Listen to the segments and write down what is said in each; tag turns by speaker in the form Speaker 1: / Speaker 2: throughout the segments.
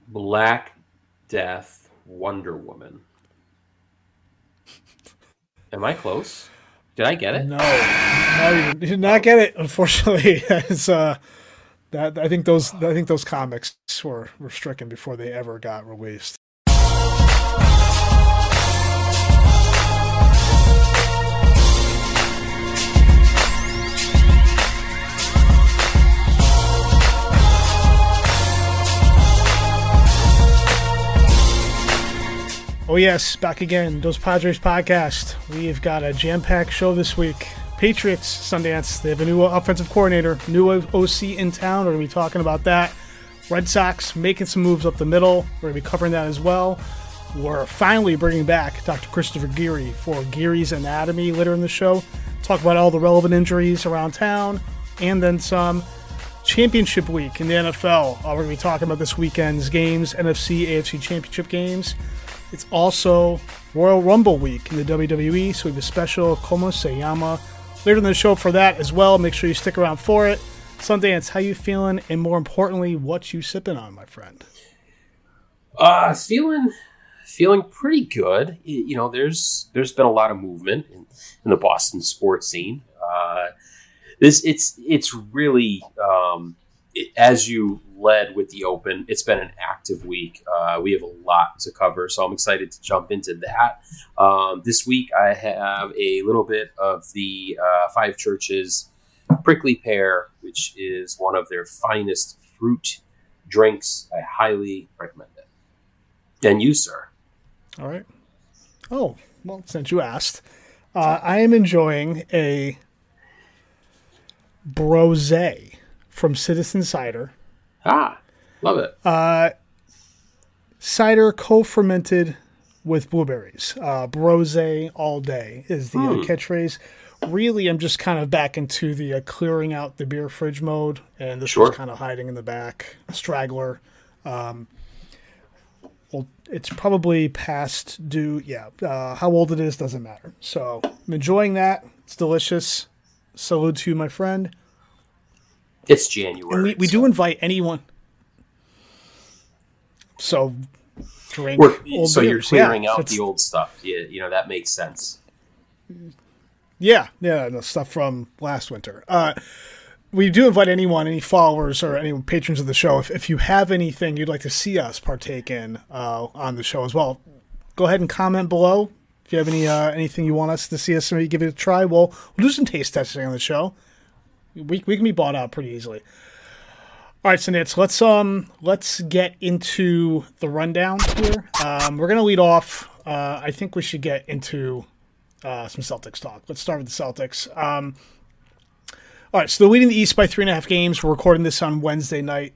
Speaker 1: Black Death, Wonder Woman. Am I close? Did I get it?
Speaker 2: No, you did not get it. Unfortunately, it's that I think those comics were stricken before they ever got released. Oh yes, back again. Dos Padres podcast. We've got a jam-packed show this week. Patriots, Sundance. They have a new offensive coordinator, new OC in town. We're going to be talking about that. Red Sox making some moves up the middle. We're going to be covering that as well. We're finally bringing back Dr. Christopher Geary for Geary's Anatomy later in the show. Talk about all the relevant injuries around town and then some. Championship week in the NFL. We're going to be talking about this weekend's games, NFC, AFC Championship games. It's also Royal Rumble week in the WWE, so we have a special Como Se Llama later in the show for that as well. Make sure you stick around for it. Sundance, how you feeling? And more importantly, what you sipping on, my friend?
Speaker 1: Feeling pretty good. You know, there's been a lot of movement in the Boston sports scene. It's really as you led with the Open, it's been an active week. We have a lot to cover, so I'm excited to jump into that. This week, I have a little bit of the Five Churches Prickly Pear, which is one of their finest fruit drinks. I highly recommend it. And you, sir?
Speaker 2: All right. Oh, well, since you asked, I am enjoying a Brosé from Citizen Cider.
Speaker 1: Love it.
Speaker 2: Cider co-fermented with blueberries. Brosé all day is the catchphrase. Really, I'm just kind of back into the clearing out the beer fridge mode, and this was kind of hiding in the back. Straggler. Well, it's probably past due. Yeah, how old it is doesn't matter. So I'm enjoying that. It's delicious. Salute to you, my friend.
Speaker 1: It's January.
Speaker 2: And we do invite anyone. So drink.
Speaker 1: So you're clearing out the old stuff. You know, that makes sense.
Speaker 2: Yeah, the stuff from last winter. We do invite anyone, any followers or any patrons of the show, if you have anything you'd like to see us partake in on the show as well, go ahead and comment below. If you have anything you want us to see us maybe give it a try, we'll do some taste testing on the show. We can be bought out pretty easily. All right, so Nitz, let's get into the rundown here. We're gonna lead off. I think we should get into some Celtics talk. Let's start with the Celtics. All right, so they're leading the East by 3.5 games. We're recording this on Wednesday night.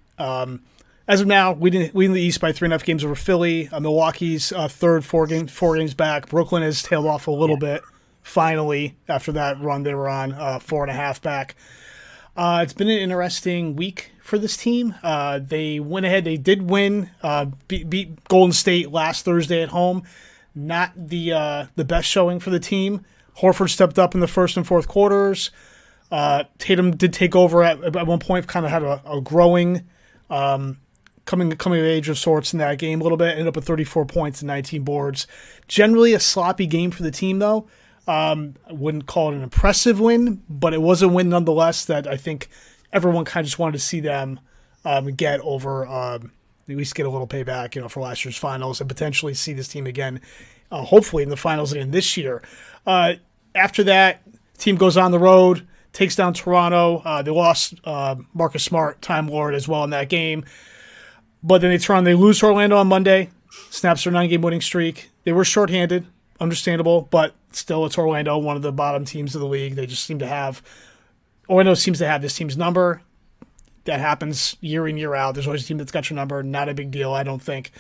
Speaker 2: As of now, we leading the East by 3.5 games over Philly. Milwaukee's third, four games back. Brooklyn has tailed off a little bit. Finally, after that run they were on, 4.5 back. It's been an interesting week for this team. They went ahead. They did win, beat Golden State last Thursday at home. Not the best showing for the team. Horford stepped up in the first and fourth quarters. Tatum did take over at one point, kind of had a growing coming of age of sorts in that game a little bit. Ended up with 34 points and 19 boards. Generally a sloppy game for the team, though. I wouldn't call it an impressive win, but it was a win nonetheless that I think everyone kind of just wanted to see them get over, at least get a little payback, for last year's finals and potentially see this team again, hopefully in the finals again this year. After that, team goes on the road, takes down Toronto. They lost Marcus Smart, Time Lord, as well in that game. But then they lose to Orlando on Monday, snaps their 9-game winning streak. They were shorthanded, understandable, but still it's Orlando, one of the bottom teams of the league. They just Orlando seems to have this team's number. That happens year in, year out. There's always a team that's got your number. Not a big deal, I don't think.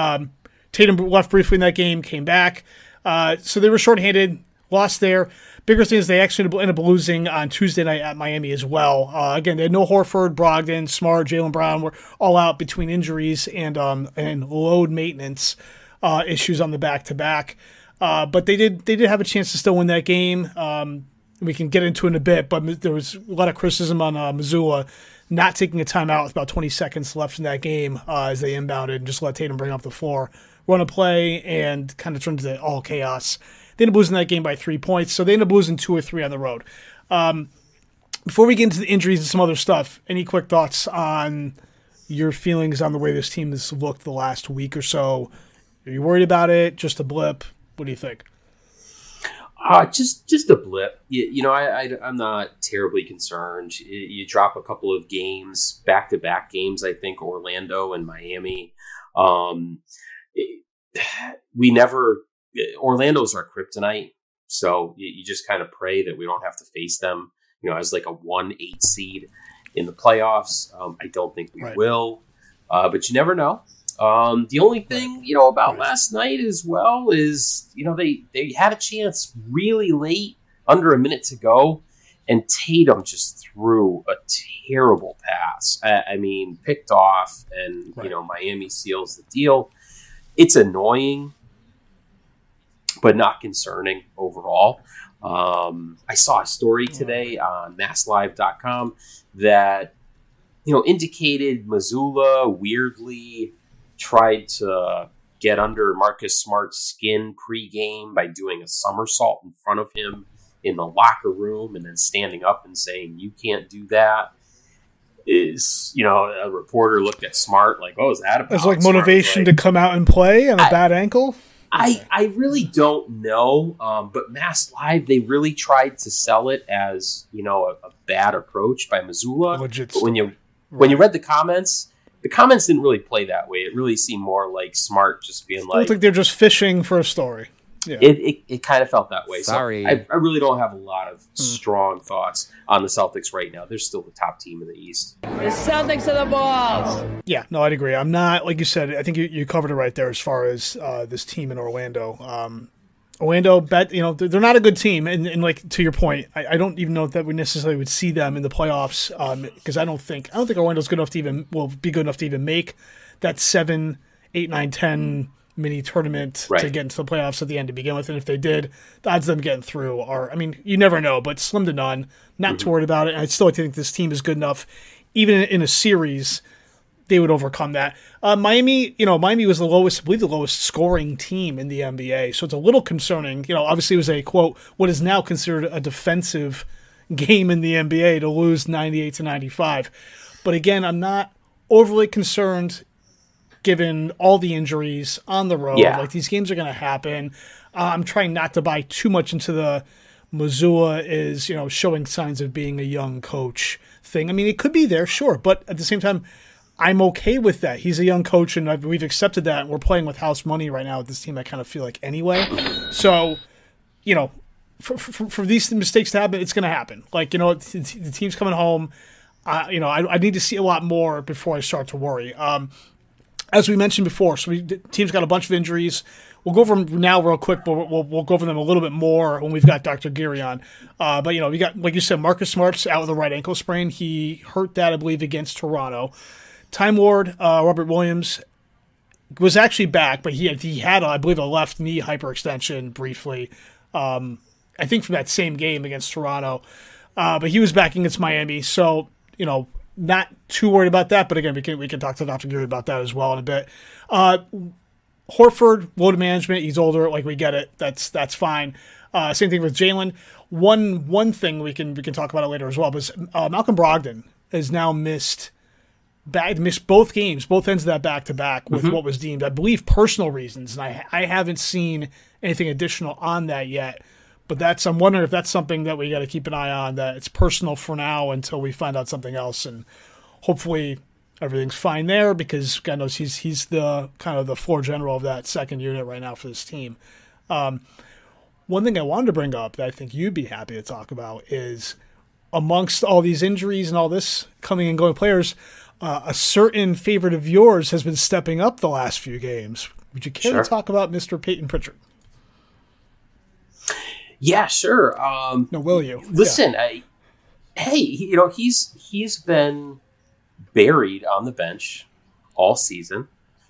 Speaker 2: Tatum left briefly in that game, came back. So they were shorthanded, lost there. Bigger thing is they actually ended up losing on Tuesday night at Miami as well. Again, they had no Horford, Brogdon, Smart, Jaylen Brown were all out between injuries and load maintenance issues on the back-to-back. But they did have a chance to still win that game. We can get into it in a bit, but there was a lot of criticism on Missoula not taking a timeout with about 20 seconds left in that game as they inbounded and just let Tatum bring up the floor, run a play, and kind of turned into all chaos. They ended up losing that game by 3 points, so they ended up losing 2 or 3 on the road. Before we get into the injuries and some other stuff, any quick thoughts on your feelings on the way this team has looked the last week or so? Are you worried about it? Just a blip? What do you think?
Speaker 1: Just a blip. I'm not terribly concerned. You drop a couple of games, back-to-back games, I think, Orlando and Miami. Orlando's our kryptonite, so you just kind of pray that we don't have to face them, as like a 1-8 seed in the playoffs. I don't think we will, but you never know. The only thing, about last night as well is, they had a chance really late, under a minute to go, and Tatum just threw a terrible pass. Picked off, and, Miami seals the deal. It's annoying, but not concerning overall. I saw a story today on MassLive.com that, indicated Mazzulla weirdly tried to get under Marcus Smart's skin pregame by doing a somersault in front of him in the locker room and then standing up and saying, "You can't do that." A reporter looked at Smart like, "Oh, is that about?"
Speaker 2: It's like motivation to come out and play on a bad ankle?
Speaker 1: I really don't know, but Mass Live, they really tried to sell it as, a bad approach by Mazzulla. But when you read the comments didn't really play that way. It really seemed more like Smart just being like...
Speaker 2: I think they're just fishing for a story. Yeah.
Speaker 1: It kind of felt that way.
Speaker 3: Sorry.
Speaker 1: So I really don't have a lot of strong thoughts on the Celtics right now. They're still the top team in the East.
Speaker 4: The Celtics are the balls.
Speaker 2: Yeah, no, I'd agree. I'm not, like you said, I think you covered it right there as far as this team in Orlando. Orlando, they're not a good team. And like, to your point, I don't even know that we necessarily would see them in the playoffs because I don't think Orlando's good enough to be good enough to even make that 7, 8, 9, 10 mini tournament to get into the playoffs at the end to begin with. And if they did, the odds of them getting through are, you never know, but slim to none. Not too worried about it. And I still think this team is good enough, even in a series, they would overcome that. Miami was the lowest scoring team in the NBA. So it's a little concerning. Obviously it was a, quote, what is now considered a defensive game in the NBA to lose 98-95. But again, I'm not overly concerned given all the injuries on the road.
Speaker 1: Yeah.
Speaker 2: Like, these games are going to happen. I'm trying not to buy too much into the Mazzulla is, showing signs of being a young coach thing. It could be there, sure. But at the same time, I'm okay with that. He's a young coach, and we've accepted that. And we're playing with house money right now with this team, I kind of feel like, anyway. So, for these mistakes to happen, it's going to happen. Like, the team's coming home. I need to see a lot more before I start to worry. As we mentioned before, the team's got a bunch of injuries. We'll go over them now real quick, but we'll go over them a little bit more when we've got Dr. Geary on. But, we got, like you said, Marcus Smart's out with a right ankle sprain. He hurt that, I believe, against Toronto. Time Lord, Robert Williams, was actually back, but he had, I believe, a left knee hyperextension briefly, I think from that same game against Toronto. But he was back against Miami, so, not too worried about that, but again, we can talk to Dr. Geary about that as well in a bit. Horford, load management, he's older, like, we get it. That's fine. Same thing with Jalen. One thing we can talk about it later as well, but Malcolm Brogdon has now missed both games, both ends of that back-to-back with what was deemed, I believe, personal reasons, and I haven't seen anything additional on that yet. But I'm wondering if that's something that we got to keep an eye on, that it's personal for now until we find out something else, and hopefully everything's fine there, because God knows he's the kind of the floor general of that second unit right now for this team. One thing I wanted to bring up that I think you'd be happy to talk about is, amongst all these injuries and all this coming and going players, a certain favorite of yours has been stepping up the last few games. Would you care to talk about Mr. Peyton Pritchard?
Speaker 1: Yeah, sure.
Speaker 2: No, will you?
Speaker 1: Listen, he's been buried on the bench all season.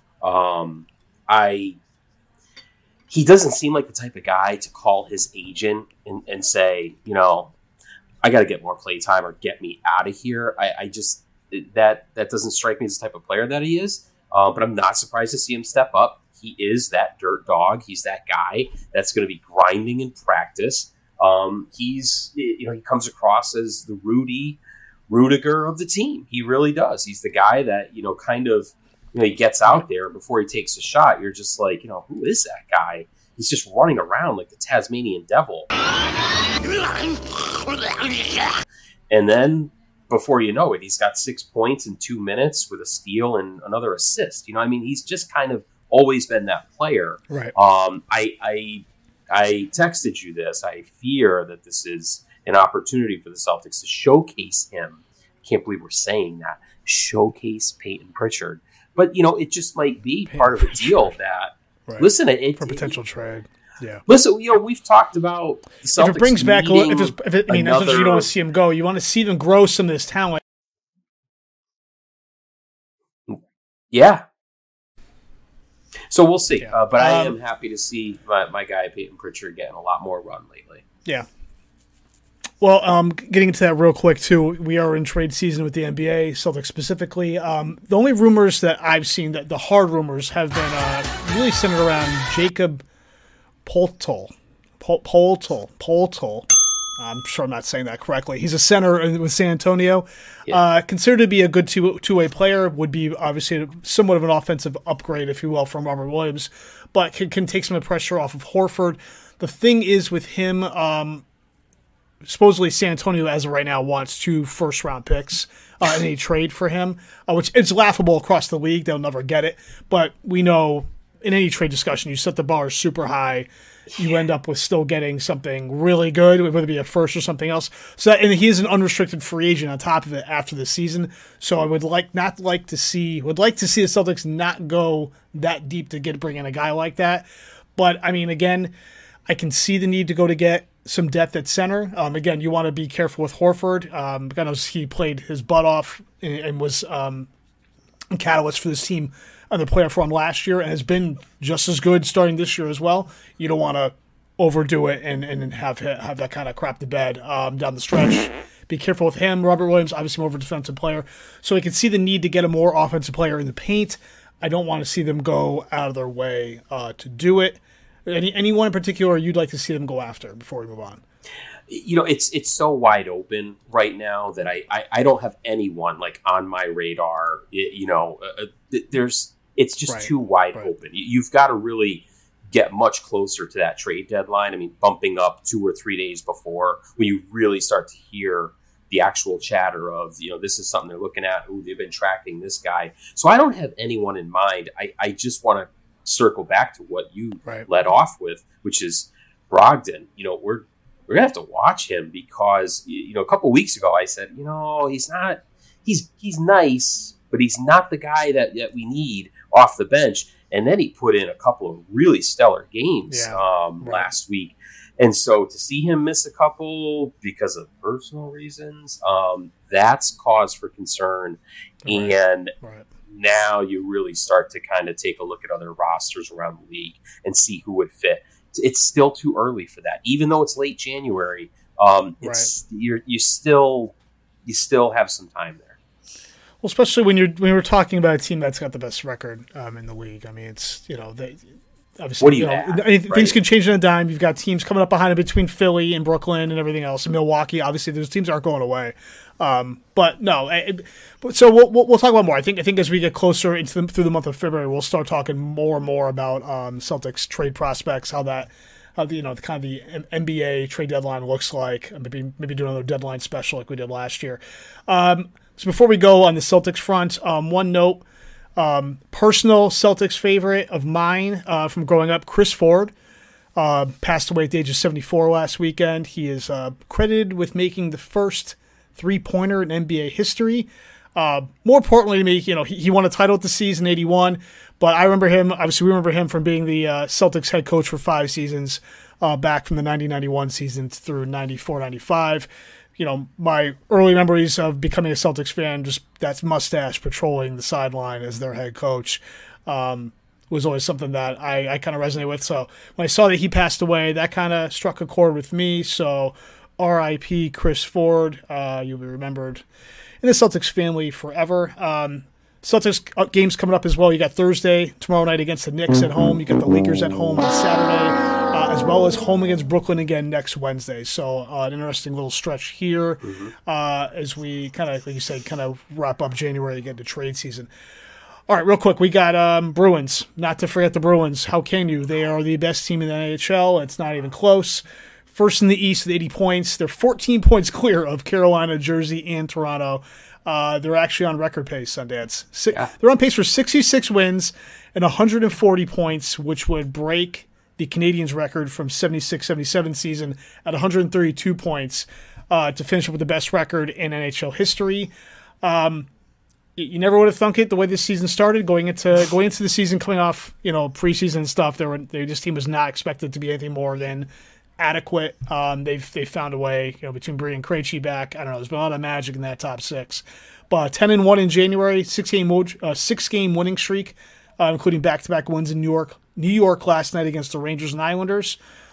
Speaker 1: He doesn't seem like the type of guy to call his agent and say, I got to get more play time or get me out of here. that doesn't strike me as the type of player that he is. But I'm not surprised to see him step up. He is that dirt dog. He's that guy that's going to be grinding in practice. He comes across as the Rudiger of the team. He really does. He's the guy that, he gets out there before he takes a shot. You're just like, who is that guy? He's just running around like the Tasmanian devil. And then before you know it, he's got 6 points in 2 minutes with a steal and another assist. He's just kind of always been that player.
Speaker 2: Right.
Speaker 1: I texted you this. I fear that this is an opportunity for the Celtics to showcase him. I can't believe we're saying that. Showcase Peyton Pritchard. But, it just might be part of a deal that,
Speaker 2: right.
Speaker 1: Listen,
Speaker 2: for potential trade. Yeah.
Speaker 1: Listen, we've talked about the Celtics.
Speaker 2: If it brings back, you don't want to see him go. You want to see them grow some of this talent.
Speaker 1: Yeah. So we'll see. Yeah. But I am happy to see my guy Peyton Pritchard getting a lot more run lately.
Speaker 2: Yeah. Well, getting into that real quick, too, we are in trade season with the NBA, Celtics specifically. The only rumors that I've seen, that the hard rumors, have been really centered around Jakob Poeltl. I'm sure I'm not saying that correctly. He's a center with San Antonio. Yeah. Considered to be a good two-way player, would be obviously somewhat of an offensive upgrade, if you will, from Robert Williams, but can take some of the pressure off of Horford. The thing is with him, supposedly San Antonio, as of right now, wants 2 first-round picks in a trade for him, which it's laughable across the league. They'll never get it. But we know in any trade discussion, you set the bar super high, you end up with still getting something really good, whether it be a first or something else. So, and he is an unrestricted free agent on top of it after the season. So I would like to see the Celtics not go that deep to bring in a guy like that. But I mean, again, I can see the need to go to get some depth at center. Again, you want to be careful with Horford. Because he played his butt off and was a catalyst for this team on the playoff run last year and has been just as good starting this year as well. You don't want to overdo it and have that kind of crap to bed down the stretch. Be careful with him. Robert Williams, obviously more of a defensive player. So I can see the need to get a more offensive player in the paint. I don't want to see them go out of their way to do it. Anyone in particular you'd like to see them go after before we move on?
Speaker 1: It's so wide open right now that I don't have anyone like on my radar. It's just too wide open. You've got to really get much closer to that trade deadline. I mean, bumping up 2 or 3 days before, when you really start to hear the actual chatter of, this is something they're looking at. Ooh, they've been tracking this guy. So I don't have anyone in mind. I just want to circle back to what you led off with, which is Brogdon. We're gonna have to watch him because a couple weeks ago I said, he's nice, but he's not the guy that we need off the bench. And then he put in a couple of really stellar games last week. And so to see him miss a couple because of personal reasons, that's cause for concern. Right. And now you really start to kind of take a look at other rosters around the league and see who would fit. It's still too early for that, even though it's late January. You still have some time there.
Speaker 2: Well, especially when we're talking about a team that's got the best record in the league. I mean, it's they obviously
Speaker 1: what do you
Speaker 2: things can change in a dime. You've got teams coming up behind it between Philly and Brooklyn and everything else. And Milwaukee, obviously, those teams aren't going away. But no, so we'll talk about more. I think as we get closer through the month of February, we'll start talking more and more about Celtics trade prospects, how the NBA trade deadline looks like. Maybe do another deadline special like we did last year. So before we go on the Celtics front, one note, personal Celtics favorite of mine from growing up, Chris Ford, passed away at the age of 74 last weekend. He is credited with making the first three-pointer in NBA history. More importantly to me, he won a title at the season, 81, but we remember him from being the Celtics head coach for 5 seasons, back from the 90-91 season through 94-95. My early memories of becoming a Celtics fan, just that mustache patrolling the sideline as their head coach, was always something that I kind of resonate with. So when I saw that he passed away, that kind of struck a chord with me. So R.I.P. Chris Ford. You'll be remembered in the Celtics family forever. Celtics games coming up as well. You got Thursday, tomorrow night against the Knicks at home. You got the Lakers at home on Saturday, as well as home against Brooklyn again next Wednesday. So an interesting little stretch here as we kind of, like you said, kind of wrap up January and get into trade season. All right, real quick, we got Bruins. Not to forget the Bruins. How can you? They are the best team in the NHL. It's not even close. First in the East with 80 points. They're 14 points clear of Carolina, Jersey, and Toronto. They're actually on record pace, Sundance. They're on pace for 66 wins and 140 points, which would break the Canadiens' record from 76-77 season at 132 points to finish up with the best record in NHL history. You never would have thunk it the way this season started. Going into the season, coming off preseason stuff, this team was not expected to be anything more than adequate. They've found a way. Between Bree and Krejci back, I don't know. There's been a lot of magic in that top six. But 10-1 in January, 6-game winning streak, including back-to-back wins in New York last night against the Rangers and Islanders.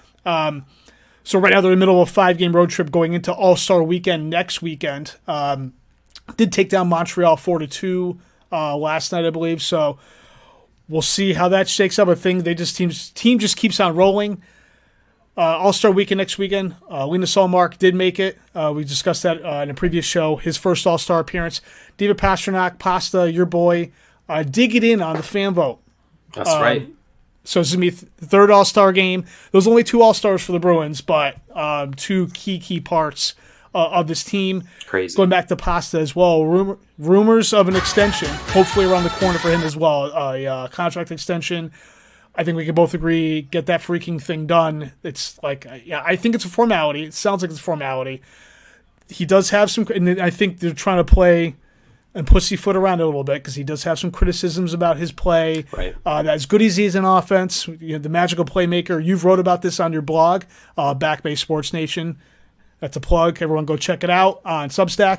Speaker 2: So right now they're in the middle of a 5-game road trip going into All-Star Weekend next weekend. Did take down Montreal 4-2 last night, I believe. So we'll see how that shakes up. I think team just keeps on rolling. All-Star Weekend next weekend. Linus Ullmark did make it. We discussed that in a previous show. His first All-Star appearance. David Pastrnak, Pasta, your boy, did get in on the fan vote.
Speaker 1: That's right.
Speaker 2: So it's going to be the third All-Star game. There's only 2 All-Stars for the Bruins, but 2 key parts of this team.
Speaker 1: Crazy.
Speaker 2: Going back to Pasta as well. Rumors of an extension, hopefully around the corner for him as well. A contract extension. I think we can both agree, get that freaking thing done. It's like, I think it's a formality. It sounds like it's a formality. He does have some, and I think they're trying to play and pussyfoot around it a little bit because he does have some criticisms about his play.
Speaker 1: Right.
Speaker 2: That as good as he is in offense, the magical playmaker. You've wrote about this on your blog, Back Bay Sports Nation. That's a plug. Everyone go check it out on Substack.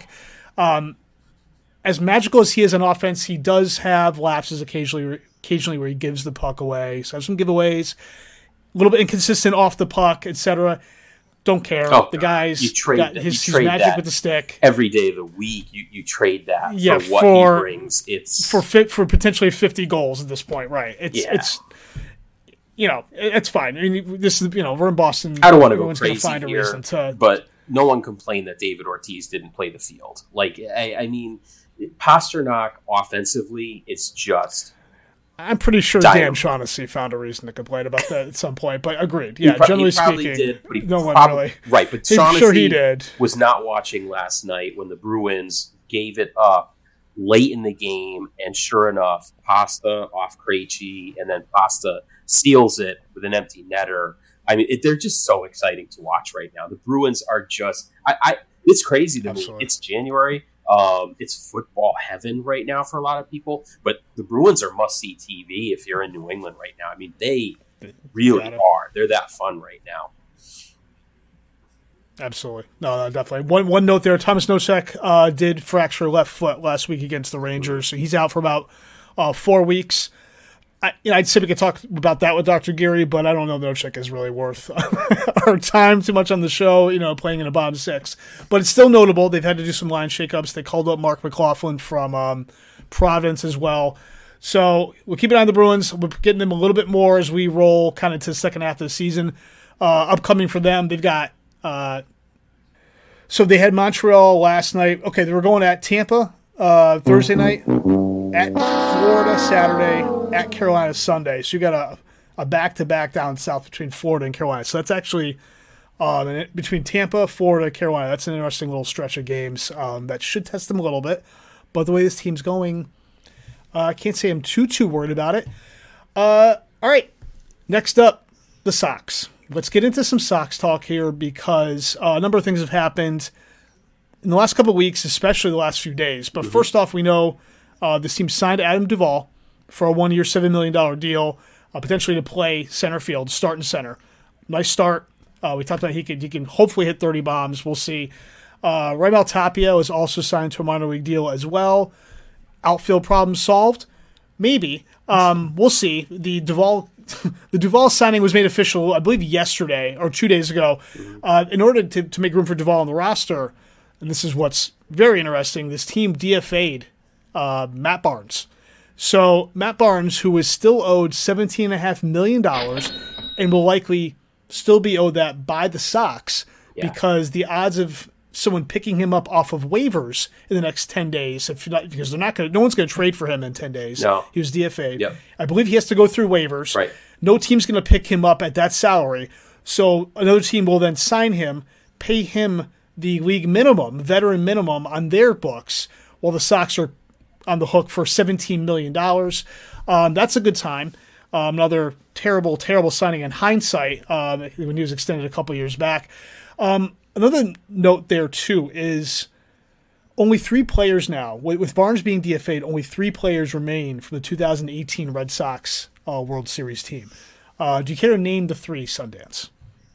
Speaker 2: As magical as he is in offense, he does have lapses occasionally where he gives the puck away. So some giveaways, a little bit inconsistent off the puck, etc. Don't care. The guy's he's magic with the stick.
Speaker 1: Every day of the week, you trade that for what he brings. It's
Speaker 2: for potentially 50 goals at this point, right? It's fine. I mean, this is we're in Boston.
Speaker 1: I don't want to go crazy
Speaker 2: find a reason to,
Speaker 1: but no one complained that David Ortiz didn't play the field. Like I mean, Pastrnak offensively, it's just.
Speaker 2: I'm pretty sure Dan Shaughnessy found a reason to complain about that at some point, but agreed. Yeah, generally speaking,
Speaker 1: did,
Speaker 2: no one really.
Speaker 1: Right, but Shaughnessy
Speaker 2: sure he did.
Speaker 1: Was not watching last night when the Bruins gave it up late in the game, and sure enough, Pasta off Krejci, and then Pasta seals it with an empty netter. I mean, they're just so exciting to watch right now. The Bruins are just it's crazy to me. It's January. It's football heaven right now for a lot of people, but the Bruins are must-see TV if you're in New England right now. I mean, they really are. They're that fun right now.
Speaker 2: Absolutely. No, definitely. One note there, Thomas Nosek did fracture left foot last week against the Rangers, so he's out for about 4 weeks. I'd say we could talk about that with Dr. Geary, but I don't know Nosek is really worth our time too much on the show, playing in a bottom 6. But it's still notable. They've had to do some line shakeups. They called up Mark McLaughlin from Providence as well. So we'll keep an eye on the Bruins. We're getting them a little bit more as we roll kind of to the second half of the season. Upcoming for them, they've got so they had Montreal last night. Okay, they were going at Tampa Thursday night, at Florida Saturday, at Carolina Sunday. So you got a back-to-back down south between Florida and Carolina. So that's actually between Tampa, Florida, Carolina. That's an interesting little stretch of games that should test them a little bit. But the way this team's going, I can't say I'm too worried about it. All right, next up, the Sox. Let's get into some Sox talk here because a number of things have happened in the last couple of weeks, especially the last few days. But first off, we know this team signed Adam Duvall for a 1-year, $7 million deal, potentially to play center field, start in center. Nice start. We talked about he can hopefully hit 30 bombs. We'll see. Raimel Tapia is also signed to a minor league deal as well. Outfield problem solved? Maybe. We'll see. The Duvall signing was made official, I believe, yesterday or 2 days ago. In order to make room for Duvall on the roster, and this is what's very interesting, this team DFA'd Matt Barnes. So Matt Barnes, who is still owed $17.5 million and will likely still be owed that by the Sox because the odds of someone picking him up off of waivers in the next 10 days, because no one's going to trade for him in 10 days.
Speaker 1: No.
Speaker 2: He was DFA'd.
Speaker 1: Yep.
Speaker 2: I believe he has to go through waivers.
Speaker 1: Right.
Speaker 2: No team's going to pick him up at that salary. So another team will then sign him, pay him the league minimum, veteran minimum on their books, while the Sox are on the hook for $17 million. That's a good time. Another terrible, terrible signing in hindsight when he was extended a couple years back. Another note there, too, is only 3 players now. With Barnes being DFA'd, only 3 players remain from the 2018 Red Sox World Series team. Do you care to name the 3, Sundance?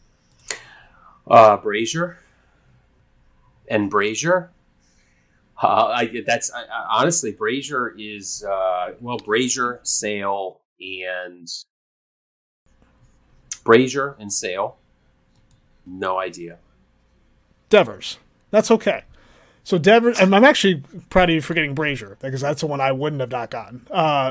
Speaker 1: Brazier and Brazier. Honestly, Brazier is Brazier, Sale, and Brazier and Sale. No idea.
Speaker 2: Devers. That's okay. So Devers, and I'm actually proud of you for getting Brazier because that's the one I wouldn't have not gotten.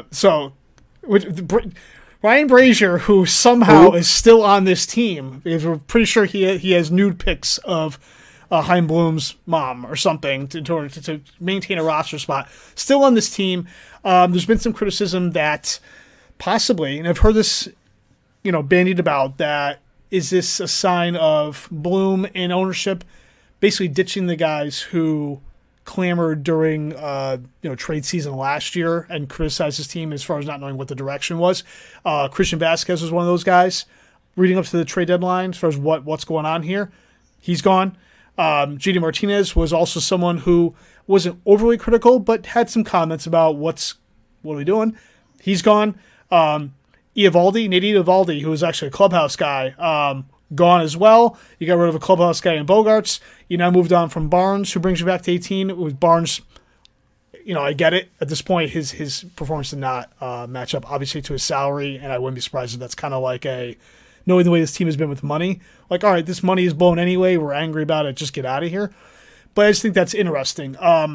Speaker 2: Ryan Brazier, who somehow is still on this team, because we're pretty sure he has nude pics of Chaim Bloom's mom or something to maintain a roster spot. Still on this team. There's been some criticism that possibly, and I've heard this, bandied about, that is this a sign of Bloom and ownership basically ditching the guys who clamored during trade season last year and criticized his team as far as not knowing what the direction was. Christian Vasquez was one of those guys reading up to the trade deadline as far as what's going on here. He's gone. JD Martinez was also someone who wasn't overly critical but had some comments about what are we doing. He's gone. Nate Eovaldi, who was actually a clubhouse guy, gone as well. You got rid of a clubhouse guy in Bogarts. You now moved on from Barnes, who brings you back to 18. With Barnes, I get it. At this point, his performance did not match up, obviously, to his salary, and I wouldn't be surprised if that's kind of like knowing the way this team has been with money. Like, all right, this money is blown anyway. We're angry about it. Just get out of here. But I just think that's interesting.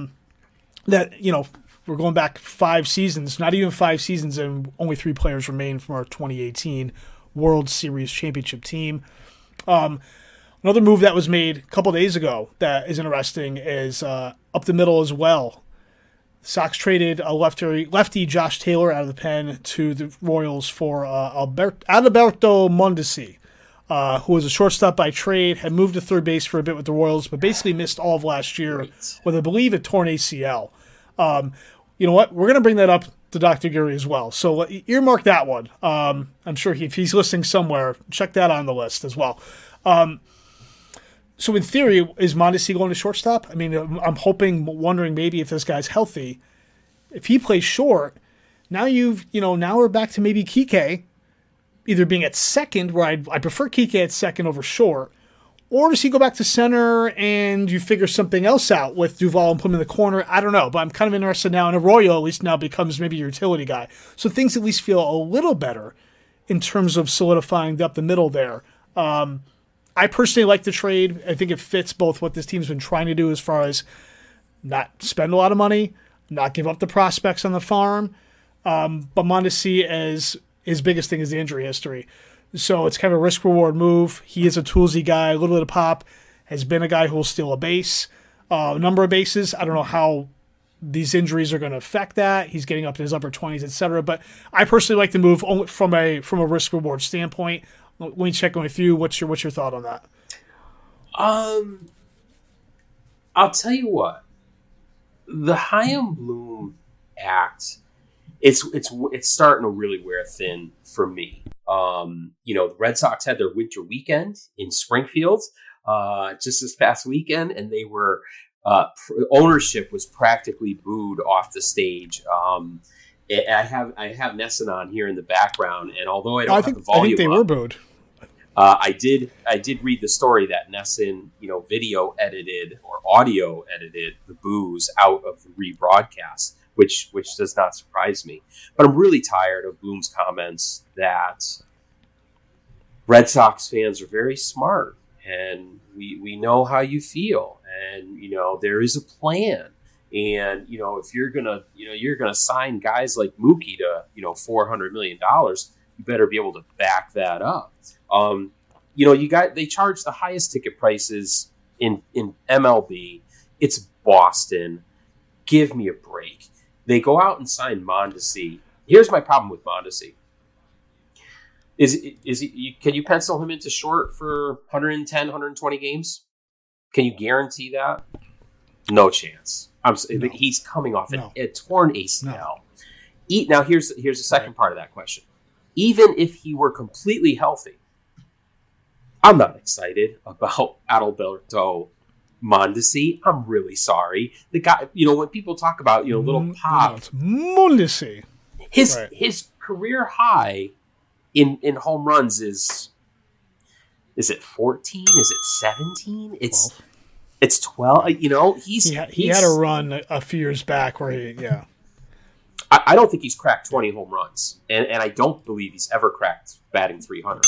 Speaker 2: We're going back 5 seasons, not even 5 seasons, and only 3 players remain from our 2018 World Series championship team. Another move that was made a couple days ago that is interesting is up the middle as well. Sox traded a lefty Josh Taylor out of the pen to the Royals for Adalberto Mondesi, who was a shortstop by trade, had moved to third base for a bit with the Royals, but basically missed all of last year with, I believe, a torn ACL. You know what? We're going to bring that up to Dr. Gary as well. So earmark that one. I'm sure if he's listening somewhere, check that on the list as well. So in theory, is Mondesi going to shortstop? I mean, I'm wondering maybe if this guy's healthy. If he plays short, now now we're back to maybe Kike either being at second, where I prefer Kike at second over short, or does he go back to center and you figure something else out with Duvall and put him in the corner? I don't know, but I'm kind of interested now. And Arroyo at least now becomes maybe your utility guy. So things at least feel a little better in terms of solidifying up the middle there. I personally like the trade. I think it fits both what this team's been trying to do as far as not spend a lot of money, not give up the prospects on the farm. But Mondesi, as his biggest thing is the injury history. So it's kind of a risk-reward move. He is a toolsy guy, a little bit of pop, has been a guy who will steal a base, a number of bases. I don't know how these injuries are going to affect that. He's getting up in his upper 20s, etc. But I personally like the move from a risk-reward standpoint. Let me check in with you. What's your thought on that?
Speaker 1: I'll tell you what. The Chaim Bloom act, it's starting to really wear thin for me. The Red Sox had their winter weekend in Springfield just this past weekend, and they were ownership was practically booed off the stage. I have Nesson on here in the background, and although I don't have the volume,
Speaker 2: I think they were booed.
Speaker 1: I did read the story that Nesson, video edited or audio edited the boos out of the rebroadcast, which does not surprise me. But I'm really tired of Bloom's comments that Red Sox fans are very smart and we know how you feel and there is a plan. And if you're gonna sign guys like Mookie to $400 million, you better be able to back that up. They charge the highest ticket prices in MLB. It's Boston. Give me a break. They go out and sign Mondesi. Here's my problem with Mondesi. Can you pencil him into short for 110, 120 games? Can you guarantee that? No chance. No. He's coming off a torn ACL. No. Now here's the second part of that question. Even if he were completely healthy, I'm not excited about Adalberto Mondesi. I'm really sorry. The guy, when people talk about little pop,
Speaker 2: Mondesi.
Speaker 1: His career high in home runs is it 14? Is it 17? It's 12. He
Speaker 2: had a run a few years back where
Speaker 1: I don't think he's cracked 20 home runs, and I don't believe he's ever cracked batting 300.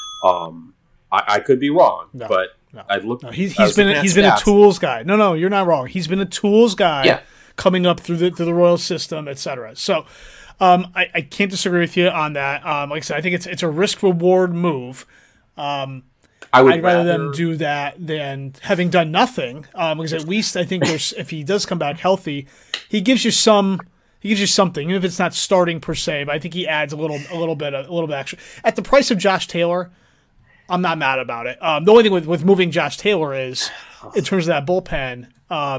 Speaker 1: I could be wrong, but I'd look.
Speaker 2: No, he's been a tools guy. No, you're not wrong. He's been a tools guy coming up through the Royal system, etc. So I can't disagree with you on that. Like I said, I think it's a risk reward move. I'd rather them do that than having done nothing. Because at least I think if he does come back healthy, he gives you something, even if it's not starting per se. But I think he adds a little bit extra at the price of Josh Taylor. I'm not mad about it. The only thing with moving Josh Taylor is, in terms of that bullpen,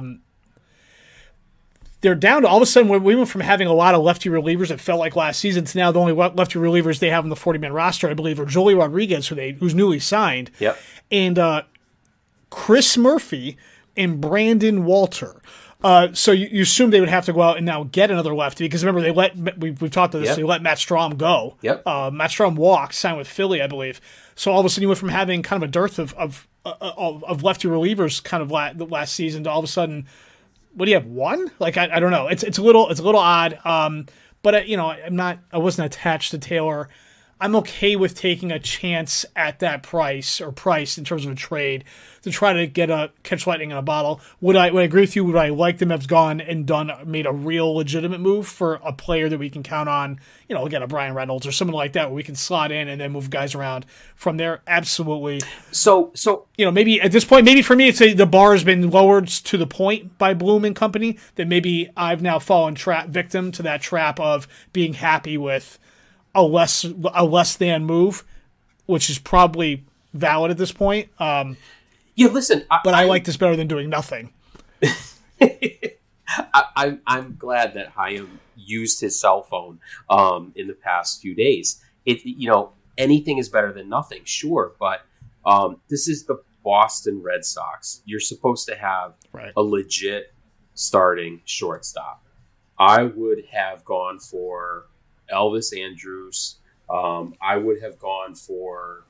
Speaker 2: they're down to all of a sudden. We went from having a lot of lefty relievers that felt like last season to now the only lefty relievers they have on the 40-man roster, I believe, are Joey Rodriguez, who's newly signed, and Chris Murphy and Brandon Walter. So you assume they would have to go out and now get another lefty because remember we've talked about this. They let Matt Strahm go. Matt Strahm walked, signed with Philly, I believe. So all of a sudden you went from having kind of a dearth of lefty relievers kind of last season to all of a sudden. What do you have? One? Like I don't know. It's a little odd. But I wasn't attached to Taylor. I'm okay with taking a chance at that price in terms of a trade to try to catch lightning in a bottle. Would I agree with you? Would I like them to have gone and made a real legitimate move for a player that we can count on? Again, a Brian Reynolds or someone like that where we can slot in and then move guys around from there. Absolutely.
Speaker 1: So
Speaker 2: maybe at this point, maybe for me, it's the bar has been lowered to the point by Bloom and company that maybe I've now fallen victim to that trap of being happy with a less than move, which is probably valid at this point.
Speaker 1: Listen,
Speaker 2: I like this better than doing nothing.
Speaker 1: I'm glad that Chaim used his cell phone in the past few days. Anything is better than nothing, sure, but this is the Boston Red Sox. You're supposed to have a legit starting shortstop. I would have gone for Elvis Andrus. I would have gone for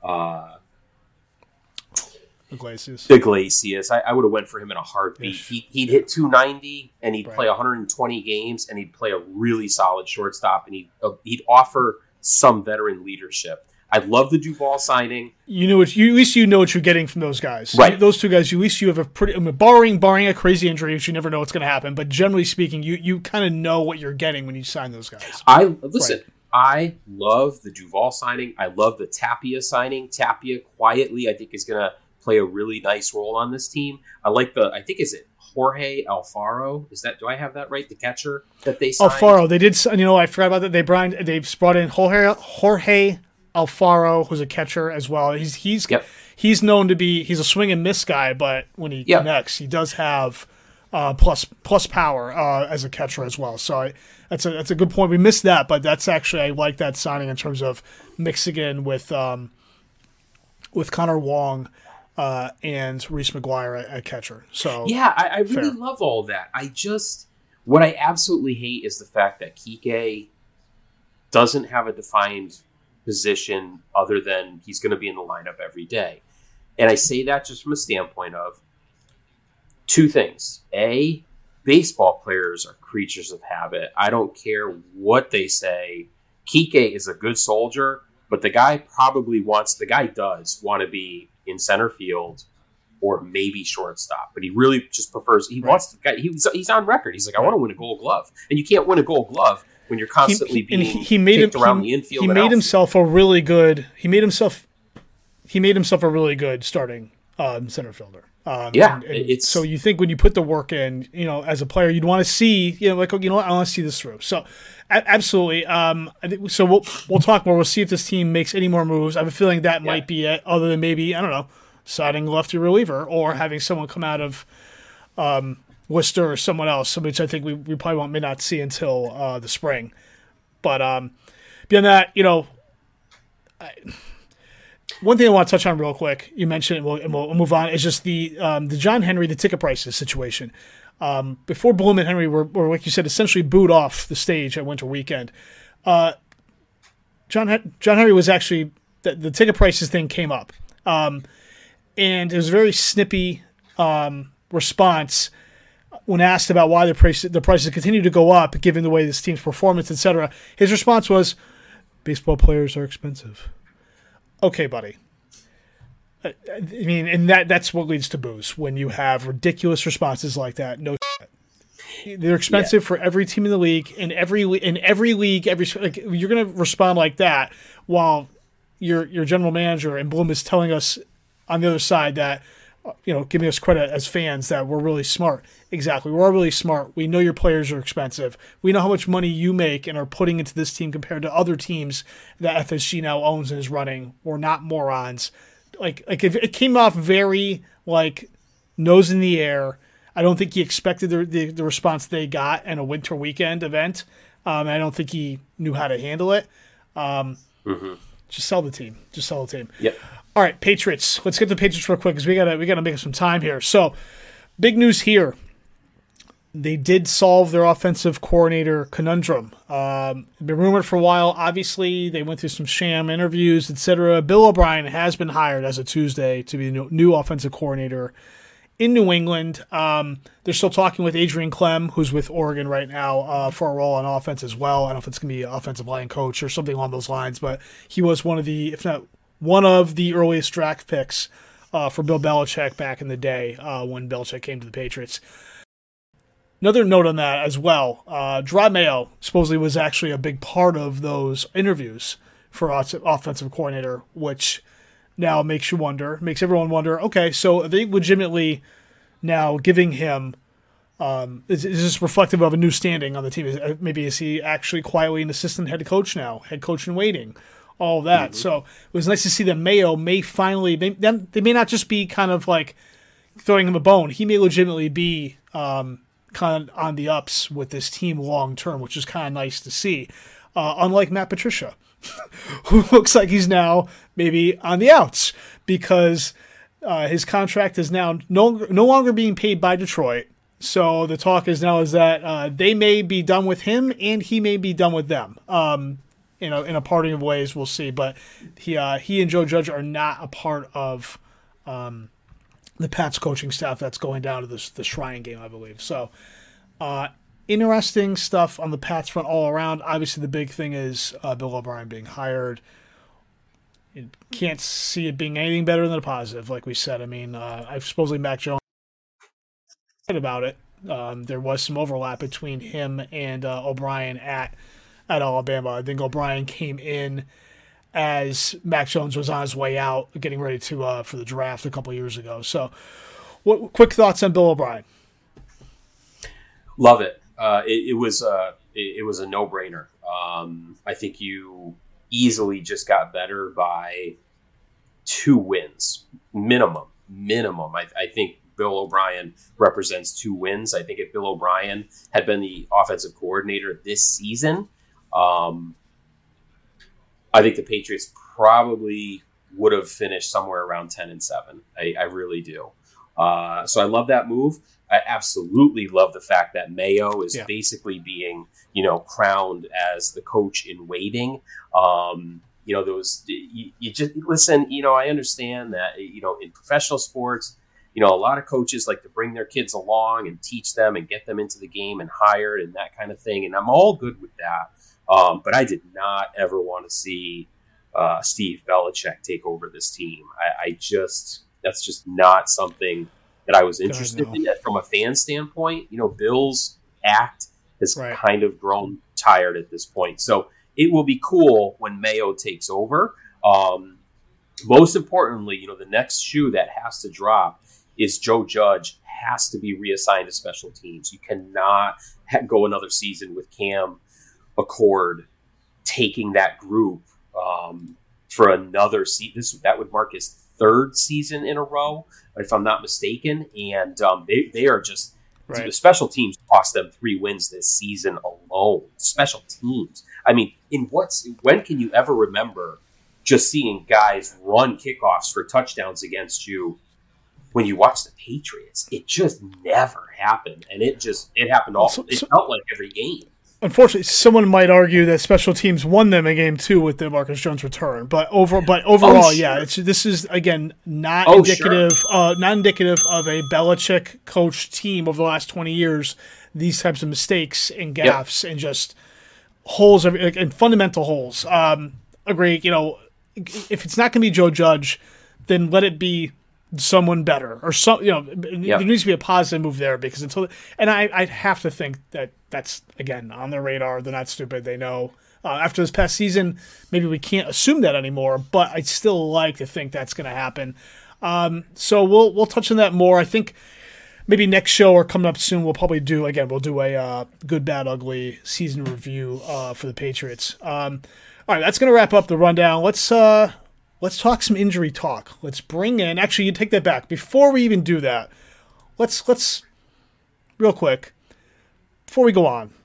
Speaker 1: Iglesias. I would have went for him in a heartbeat. He'd hit 290 and he'd play 120 games and he'd play a really solid shortstop and he'd offer some veteran leadership. I love the Duvall signing. At
Speaker 2: least you know what you're getting from those guys.
Speaker 1: Right.
Speaker 2: Those two guys, at least you have a pretty barring a crazy injury, which you never know what's going to happen. But generally speaking, you kind of know what you're getting when you sign those guys.
Speaker 1: I love the Duvall signing. I love the Tapia signing. Tapia quietly, I think, is going to play a really nice role on this team. I like is it Jorge Alfaro? Do I have that right? The catcher that they signed?
Speaker 2: Alfaro. They did. I forgot about that. They brought in Jorge Alfaro, who's a catcher as well. He's known to be he's a swing and miss guy, but when he connects, he does have plus power as a catcher as well. So that's a good point. We missed that, but that's actually I like that signing in terms of mixing in with Connor Wong and Reese McGuire at catcher. So
Speaker 1: yeah, I really love all that. What I absolutely hate is the fact that Kike doesn't have a defined position other than he's going to be in the lineup every day. And I say that just from a standpoint of two things. A, baseball players are creatures of habit. I don't care what they say. Kike is a good soldier, but the guy does want to be in center field or maybe shortstop. But he really just prefers. He wants to. He's on record. He's like, I want to win a Gold Glove, and you can't win a Gold Glove when you're constantly being kicked around the infield.
Speaker 2: He made himself a really good. He made himself a really good starting center fielder. So you think when you put the work in, as a player, you'd want to see, I want to see this through. So absolutely. I think so. We'll talk more. We'll see if this team makes any more moves. I have a feeling that might be it. Other than maybe, I don't know, signing a lefty reliever or having someone come out of Worcester or someone else, which I think we probably may not see until the spring. But beyond that, one thing I want to touch on real quick, you mentioned it, and we'll move on, is just the John Henry, the ticket prices situation. Before Bloom and Henry were, like you said, essentially booed off the stage at Winter Weekend, John Henry was actually, the ticket prices thing came up. And it was a very snippy response when asked about why the prices continue to go up, given the way this team's performance, etc. His response was, baseball players are expensive. Okay, buddy. I mean, and that's what leads to boos when you have ridiculous responses like that. No, they're expensive for every team in the league. In every league, you're going to respond like that while your general manager and Bloom is telling us on the other side that giving us credit as fans that we're really smart. Exactly, we're all really smart. We know your players are expensive. We know how much money you make and are putting into this team compared to other teams that FSG now owns and is running. We're not morons. Like it came off very nose in the air. I don't think he expected the response they got in a Winter Weekend event. I don't think he knew how to handle it. Just sell the team.
Speaker 1: Yep.
Speaker 2: All right, Patriots. Let's get the Patriots real quick because we gotta make some time here. So, big news here. They did solve their offensive coordinator conundrum. Been rumored for a while. Obviously, they went through some sham interviews, etc. Bill O'Brien has been hired as of Tuesday to be the new offensive coordinator in New England. They're still talking with Adrian Clem, who's with Oregon right now, for a role on offense as well. I don't know if it's going to be an offensive line coach or something along those lines, but he was one of the, if not one of the earliest draft picks for Bill Belichick back in the day when Belichick came to the Patriots. Another note on that as well, Jerod Mayo supposedly was actually a big part of those interviews for offensive coordinator, which now makes everyone wonder, okay, so are they legitimately now giving him, is this reflective of a new standing on the team? Maybe is he actually quietly an assistant head coach now, head coach in waiting? All that. So it was nice to see that Mayo may finally, they may not just be kind of like throwing him a bone. He may legitimately be kind of on the ups with this team long term, which is kind of nice to see. Unlike Matt Patricia, who looks like he's now maybe on the outs because his contract is now no longer being paid by Detroit. So the talk is that they may be done with him and he may be done with them. In a parting of ways, we'll see. But he and Joe Judge are not a part of the Pats coaching staff that's going down to the Shrine game, I believe. So interesting stuff on the Pats front all around. Obviously, the big thing is Bill O'Brien being hired. You can't see it being anything better than a positive, like we said. I mean, I supposedly Mac Jones about it. There was some overlap between him and O'Brien at Alabama. I think O'Brien came in as Mac Jones was on his way out, getting ready to for the draft a couple years ago. So, quick thoughts on Bill O'Brien?
Speaker 1: Love it. It was a no-brainer. I think you easily just got better by 2 wins minimum. I think Bill O'Brien represents 2 wins. I think if Bill O'Brien had been the offensive coordinator this season, I think the Patriots probably would have finished somewhere around 10-7. I really do. So I love that move. I absolutely love the fact that Mayo is basically being, crowned as the coach in waiting. You just listen, I understand that, in professional sports, a lot of coaches like to bring their kids along and teach them and get them into the game and hired and that kind of thing. And I'm all good with that. But I did not ever want to see Steve Belichick take over this team. I just That's just not something that I was interested in from a fan standpoint. Bill's act has kind of grown tired at this point. So it will be cool when Mayo takes over. Most importantly, the next shoe that has to drop is Joe Judge has to be reassigned to special teams. You cannot go another season with Cam Accord taking that group for another season. That would mark his third season in a row, if I'm not mistaken. And they are just the special teams cost them 3 wins this season alone. Special teams. I mean, when can you ever remember just seeing guys run kickoffs for touchdowns against you? When you watch the Patriots, it just never happened, and it happened all. It felt like every game.
Speaker 2: Unfortunately, someone might argue that special teams won them a game too with the Marcus Jones return, but overall, yeah, this is again not indicative of a Belichick coached team over the last 20 years. These types of mistakes and gaffes and just holes and fundamental holes. Agree. If it's not going to be Joe Judge, then let it be someone better or some. There needs to be a positive move there because I have to think that that's again on their radar. They're not stupid. They know after this past season, maybe we can't assume that anymore. But I'd still like to think that's going to happen. So we'll touch on that more. I think maybe next show or coming up soon we'll probably do a good, bad, ugly season review for the Patriots. All right, that's going to wrap up the rundown. Let's talk some injury talk. Let's bring in. Actually, you take that back. Before we even do that, let's real quick before we go on.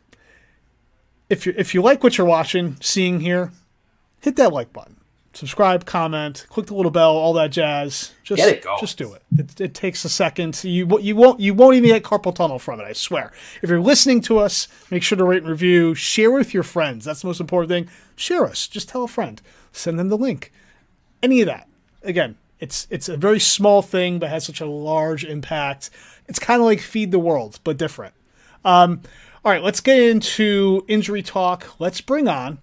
Speaker 2: If you like what you're seeing here, hit that like button, subscribe, comment, click the little bell, all that jazz. Just
Speaker 1: get it going.
Speaker 2: Just do it. It takes a second. You won't even get carpal tunnel from it. I swear. If you're listening to us, make sure to rate and review. Share with your friends. That's the most important thing. Share us. Just tell a friend. Send them the link. Any of that. Again, it's a very small thing, but has such a large impact. It's kind of like Feed the World, but different. All right, let's get into injury talk. Let's bring on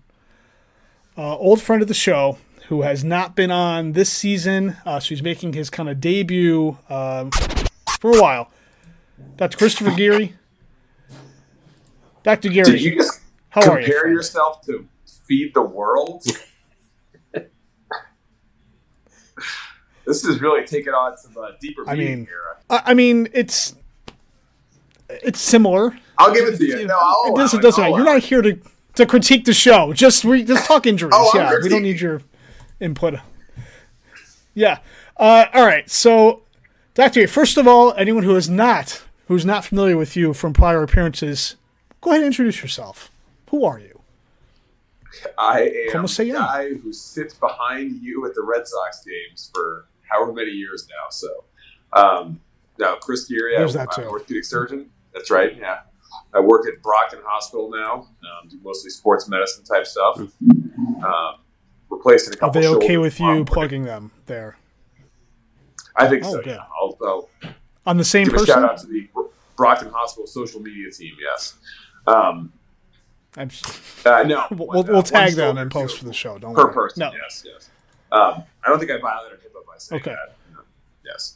Speaker 2: old friend of the show who has not been on this season. So he's making his kind of debut for a while. Dr. Christopher Geary. Dr. Geary,
Speaker 3: did you just compare yourself to Feed the World? This is really taking on some deeper meaning here.
Speaker 2: I mean, it's similar.
Speaker 3: I'll give it to you. No,
Speaker 2: it doesn't matter. You're not here to critique the show. Just talk injuries. We don't need your input. Yeah. All right. So, Dr. A, first of all, anyone who's not familiar with you from prior appearances, go ahead and introduce yourself. Who are you?
Speaker 3: I am the guy who sits behind you at the Red Sox games for however many years now. So, now Chris Geary, I'm an orthopedic surgeon. That's right. Yeah, I work at Brockton Hospital now. Do mostly sports medicine type stuff. Replacing a couple.
Speaker 2: Are they okay with you plugging them there?
Speaker 3: I think so. Yeah. I'll
Speaker 2: on the same
Speaker 3: give
Speaker 2: person.
Speaker 3: A shout out to the Brockton Hospital social media team. Yes. No.
Speaker 2: We'll tag them and post for the show. Don't
Speaker 3: per
Speaker 2: worry.
Speaker 3: person.
Speaker 2: No.
Speaker 3: Yes. I don't think I violated HIPAA by saying that. Yes.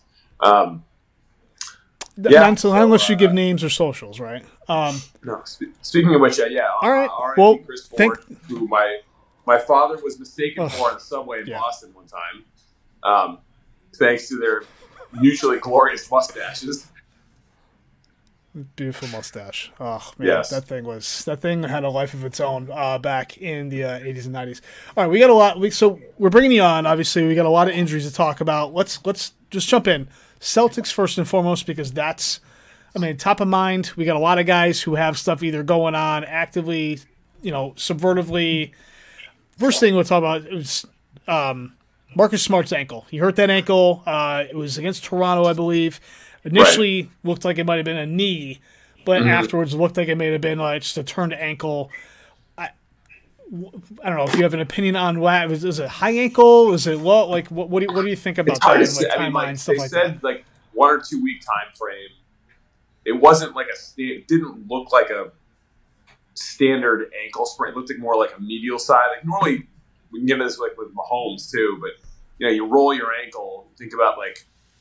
Speaker 2: Unless you give names or socials, right?
Speaker 3: No. Speaking of which,
Speaker 2: all right.
Speaker 3: Well, Chris Ford, who my father was mistaken for on the subway in Boston one time, thanks to their mutually glorious mustaches.
Speaker 2: Beautiful mustache. Oh man,
Speaker 3: yes.
Speaker 2: that thing had a life of its own back in the 80s and 90s. All right, we got a lot. So we're bringing you on. Obviously, we got a lot of injuries to talk about. Let's just jump in. Celtics first and foremost, because that's, top of mind. We got a lot of guys who have stuff either going on actively, subvertively. First thing we'll talk about is Marcus Smart's ankle. He hurt that ankle. It was against Toronto, I believe. Initially looked like it might have been a knee, but afterwards looked like it may have been just a turned ankle. I don't know if you have an opinion on what is it, high ankle? Is it low? Like what do you think about that? Timeline, stuff
Speaker 3: they said that. 1 or 2 week time frame. It wasn't like it didn't look like a standard ankle sprain. It looked like more like a medial side. Like normally we can get this like with Mahomes too, but you roll your ankle. Think about like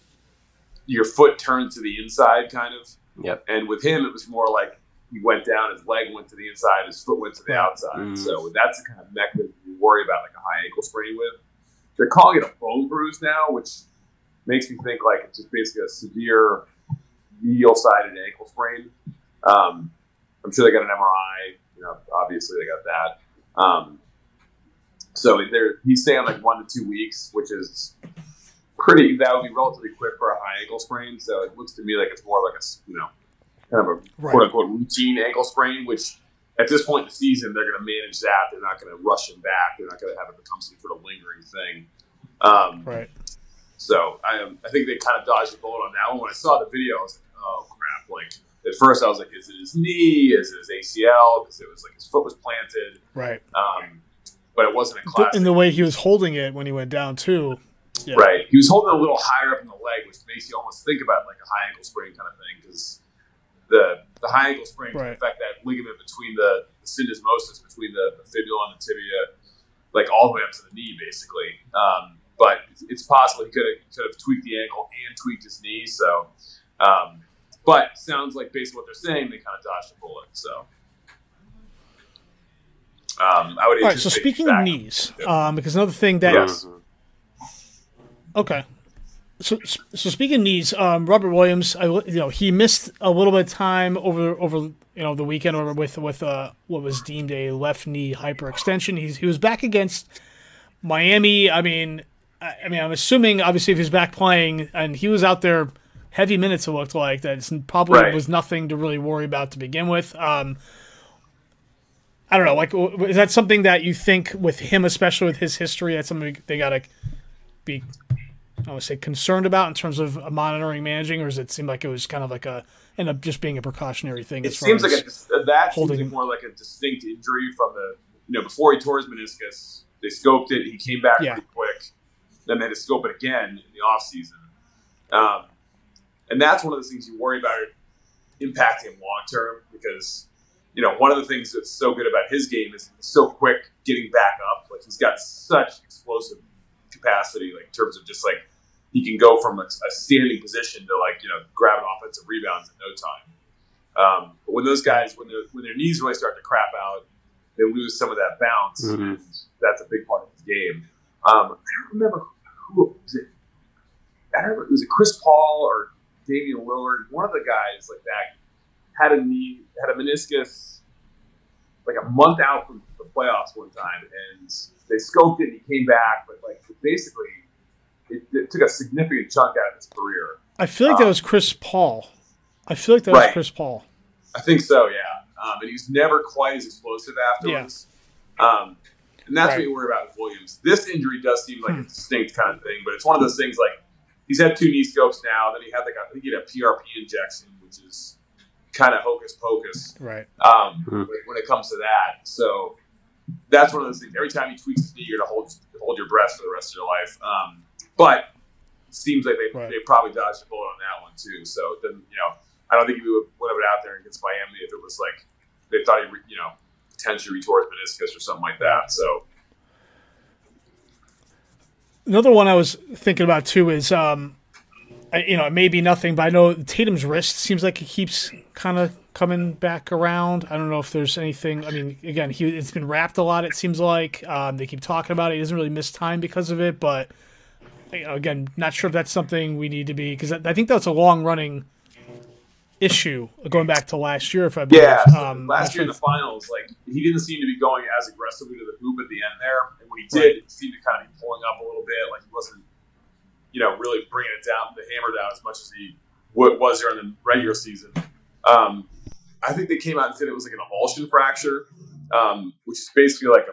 Speaker 3: your foot turns to the inside, kind of.
Speaker 1: Yep.
Speaker 3: And with him, it was more like he went down, his leg went to the inside, his foot went to the outside. So that's the kind of mechanism you worry about, like a high ankle sprain with. They're calling it a bone bruise now, which makes me think like it's just basically a severe medial-sided ankle sprain. I'm sure they got an MRI. Obviously they got that. So he's saying like 1 to 2 weeks, which is pretty. That would be relatively quick for a high ankle sprain. So it looks to me like it's more like a kind of a quote unquote routine ankle sprain, which at this point in the season they're going to manage that. They're not going to rush him back. They're not going to have it become some sort of lingering thing.
Speaker 2: Right.
Speaker 3: So I think they kind of dodged the bullet on that one. When I saw the video, I was like, oh crap! Like at first I was like, is it his knee? Is it his ACL? Because it was like his foot was planted.
Speaker 2: Right.
Speaker 3: But it wasn't a classic.
Speaker 2: And the way he was holding it when he went down too.
Speaker 3: Yeah. Right. He was holding it a little higher up in the leg, which makes you almost think about like a high ankle sprain kind of thing, because the high ankle sprain can affect that ligament between the syndesmosis between the fibula and the tibia, like all the way up to the knee, basically. But it's possible he could have tweaked the ankle and tweaked his knee. So, but sounds like based on what they're saying, they kind of dodged the bullet. So, I would.
Speaker 2: All right. So speaking of knees, because another thing that okay. So speaking of knees, Robert Williams, he missed a little bit of time over the weekend with what was deemed a left knee hyperextension. He was back against Miami. I mean, I'm assuming obviously if he's back playing and he was out there heavy minutes, it looked like that probably was nothing to really worry about to begin with. I don't know. Like, is that something that you think with him, especially with his history, that's something they got to be, I would say, concerned about in terms of monitoring, managing, or does it seem like it was kind of like end up just being a precautionary thing?
Speaker 3: It seems like seems like more like a distinct injury from before he tore his meniscus, they scoped it, he came back pretty quick, then they had to scope it again in the off season. And that's one of the things you worry about impacting him long term, because one of the things that's so good about his game is he's so quick getting back up. Like, he's got such explosive capacity, like in terms of just like he can go from a standing position to grab an offensive rebounds in no time. But when those guys, when their knees really start to crap out, they lose some of that bounce. And that's a big part of his game. I don't remember who was it. I don't remember, was it Chris Paul or Damian Lillard? One of the guys like that had a meniscus like a month out from the playoffs one time, and they scoped it and he came back, but basically it took a significant chunk out of his career.
Speaker 2: I feel like that was Chris Paul. Was Chris Paul.
Speaker 3: I think so, yeah. And he was never quite as explosive afterwards. Yeah. And that's what you worry about with Williams. This injury does seem like a distinct kind of thing, but it's one of those things like he's had 2 knee scopes now. Then he had I think he had a PRP injection, which is kind of hocus pocus,
Speaker 2: right?
Speaker 3: When it comes to that, so that's one of those things. Every time he tweaks his knee, you're gonna hold your breath for the rest of your life. But it seems like they probably dodged a bullet on that one too. So then I don't think he would have it out there against Miami if it was like they thought he potentially retore his meniscus or something like that. So
Speaker 2: another one I was thinking about too is it may be nothing, but I know Tatum's wrist seems like it keeps kind of coming back around. I don't know if there's anything. I mean, again, it's been wrapped a lot, it seems like. They keep talking about it. He doesn't really miss time because of it, but again, not sure if that's something we need to be, because I think that's a long-running issue going back to last year. If I believe.
Speaker 3: Last year in the finals, he didn't seem to be going as aggressively to the hoop at the end there, and when he did, it seemed to kind of be pulling up a little bit. Like, he wasn't, really bringing it down, the hammer down as much as he was during the regular season. I think they came out and said it was like an avulsion fracture, which is basically like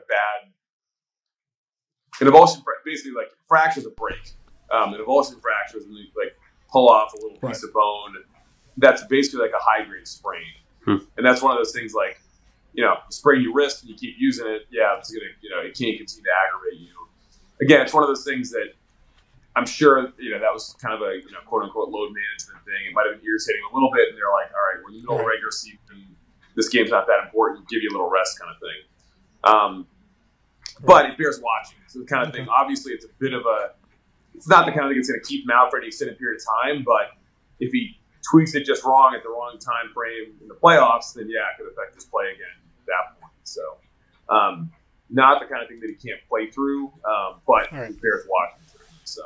Speaker 3: an avulsion. Basically, like, fractures a break. An avulsion fracture is when you pull off a little piece of bone. That's basically like a high grade sprain, and that's one of those things you sprain your wrist and you keep using it. Yeah, it's gonna it can't continue to aggravate you. Again, it's one of those things that I'm sure that was kind of a quote unquote load management thing. It might have been irritating a little bit, and they're like, all right, we're in the middle of regular season. This game's not that important. Give you a little rest, kind of thing. But it bears watching. It's the kind of thing. Obviously, it's a bit of a. It's not the kind of thing that's going to keep him out for an extended period of time, but if he tweaks it just wrong at the wrong time frame in the playoffs, then yeah, it could affect his play again at that point. So, not the kind of thing that he can't play through, but it bears watching through. So.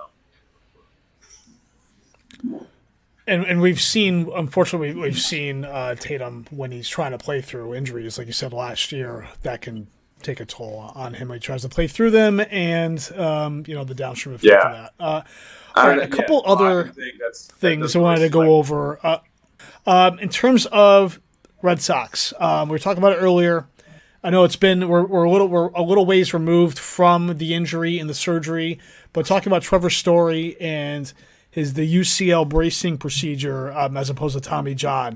Speaker 2: And we've seen, unfortunately, we've seen Tatum when he's trying to play through injuries, like you said last year, that can take a toll on him when he tries to play through them, and the downstream effect of that. A couple other things I wanted to go over. In terms of Red Sox, we were talking about it earlier. I know it's been we're a little ways removed from the injury and the surgery, but talking about Trevor Story and the UCL bracing procedure as opposed to Tommy John.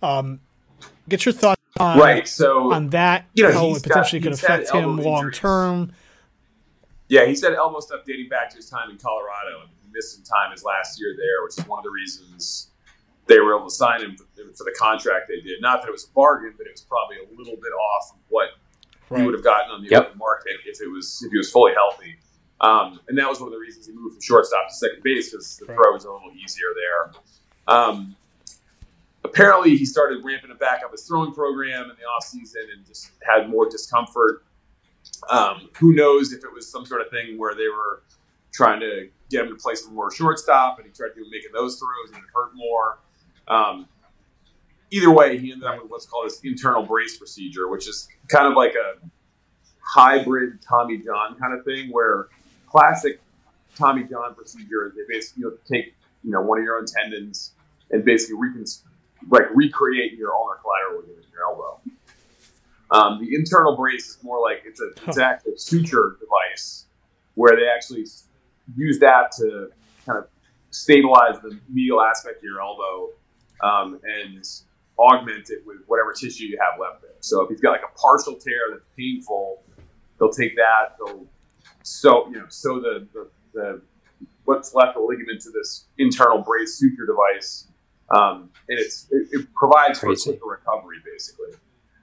Speaker 2: Get your thoughts on that. How it potentially could affect him long term.
Speaker 3: Yeah, he's had elbow stuff dating back to his time in Colorado. He missed some time his last year there, which is one of the reasons they were able to sign him for the contract they did. Not that it was a bargain, but it was probably a little bit off of what he would have gotten on the open market if he was fully healthy. And that was one of the reasons he moved from shortstop to second base, because the throw was a little easier there. Apparently, he started ramping it back up his throwing program in the offseason and just had more discomfort. Who knows if it was some sort of thing where they were trying to get him to play some more shortstop, and he tried to making those throws and it hurt more. Either way, he ended up with what's called this internal brace procedure, which is kind of like a hybrid Tommy John kind of thing, where classic Tommy John procedure, they basically take one of your own tendons and basically recreate your ulnar collateral ligament in your elbow. The internal brace is more like it's an active suture device where they actually use that to kind of stabilize the medial aspect of your elbow and augment it with whatever tissue you have left there. So if you've got like a partial tear that's painful, they'll take that, they'll sew the what's left of the ligament to this internal brace suture device, and it provides for a quicker recovery, basically,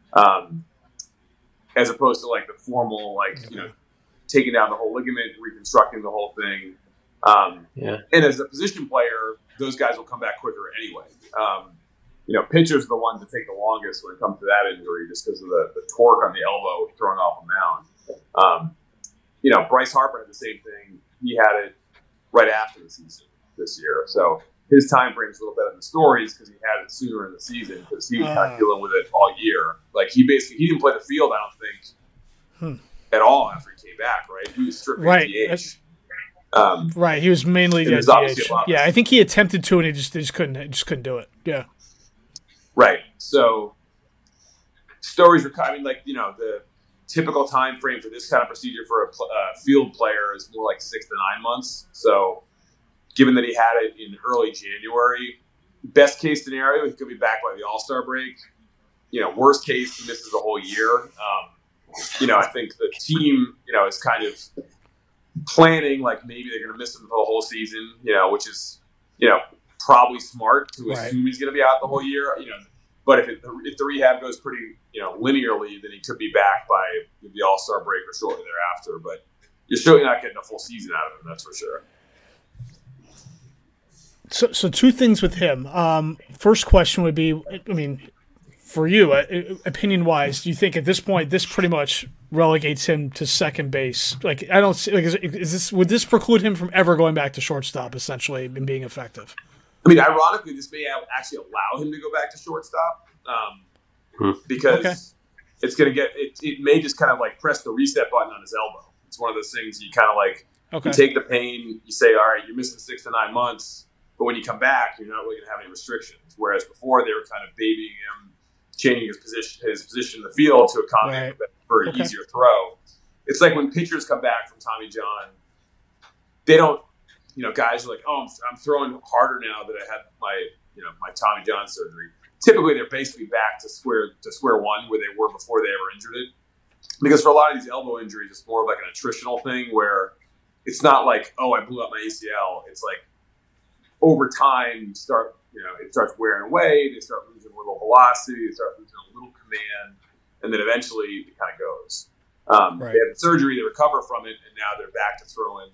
Speaker 3: as opposed to like the formal taking down the whole ligament, reconstructing the whole thing. And as a position player, those guys will come back quicker anyway. Pitchers are the ones that take the longest when it comes to that injury, just because of the torque on the elbow throwing off a mound. Bryce Harper had the same thing. He had it right after the season this year. So his time frame is a little better than Story's because he had it sooner in the season because he was kind of dealing with it all year. Like he didn't play the field, I don't think, at all after he came back, right? He was strictly DH.
Speaker 2: He was mainly DH. Yeah, I think he attempted to, and he just couldn't do it. Yeah.
Speaker 3: Right. So Story's recovery, the typical time frame for this kind of procedure for a field player is more like 6 to 9 months. So given that he had it in early January, best case scenario, he could be back by the All-Star break. Worst case, he misses the whole year. I think the team, is kind of planning like maybe they're going to miss him for the whole season, which is, probably smart to assume he's going to be out the whole year. But if the rehab goes pretty, linearly, then he could be back by the All-Star break or shortly thereafter. But you're certainly not getting a full season out of him, that's for sure.
Speaker 2: So two things with him. First question would be, for you, opinion-wise, do you think at this point this pretty much relegates him to second base? Like, I don't see. Would this preclude him from ever going back to shortstop, essentially, and being effective?
Speaker 3: Ironically, this may actually allow him to go back to shortstop because it's going to get it may just kind of like press the reset button on his elbow. It's one of those things you kind of you take the pain, you say, all right, you're missing 6 to 9 months, but when you come back, you're not really going to have any restrictions. Whereas before, they were kind of babying him, changing his position in the field to accommodate for an easier throw. It's like when pitchers come back from Tommy John, they don't. Guys are like, oh, I'm throwing harder now that I had my Tommy John surgery. Typically, they're basically back to square one where they were before they ever injured it. Because for a lot of these elbow injuries, it's more of like an attritional thing where it's not like, oh, I blew up my ACL. It's like over time, it starts wearing away. They start losing a little velocity. They start losing a little command, and then eventually it kind of goes. They had the surgery, they recover from it, and now they're back to throwing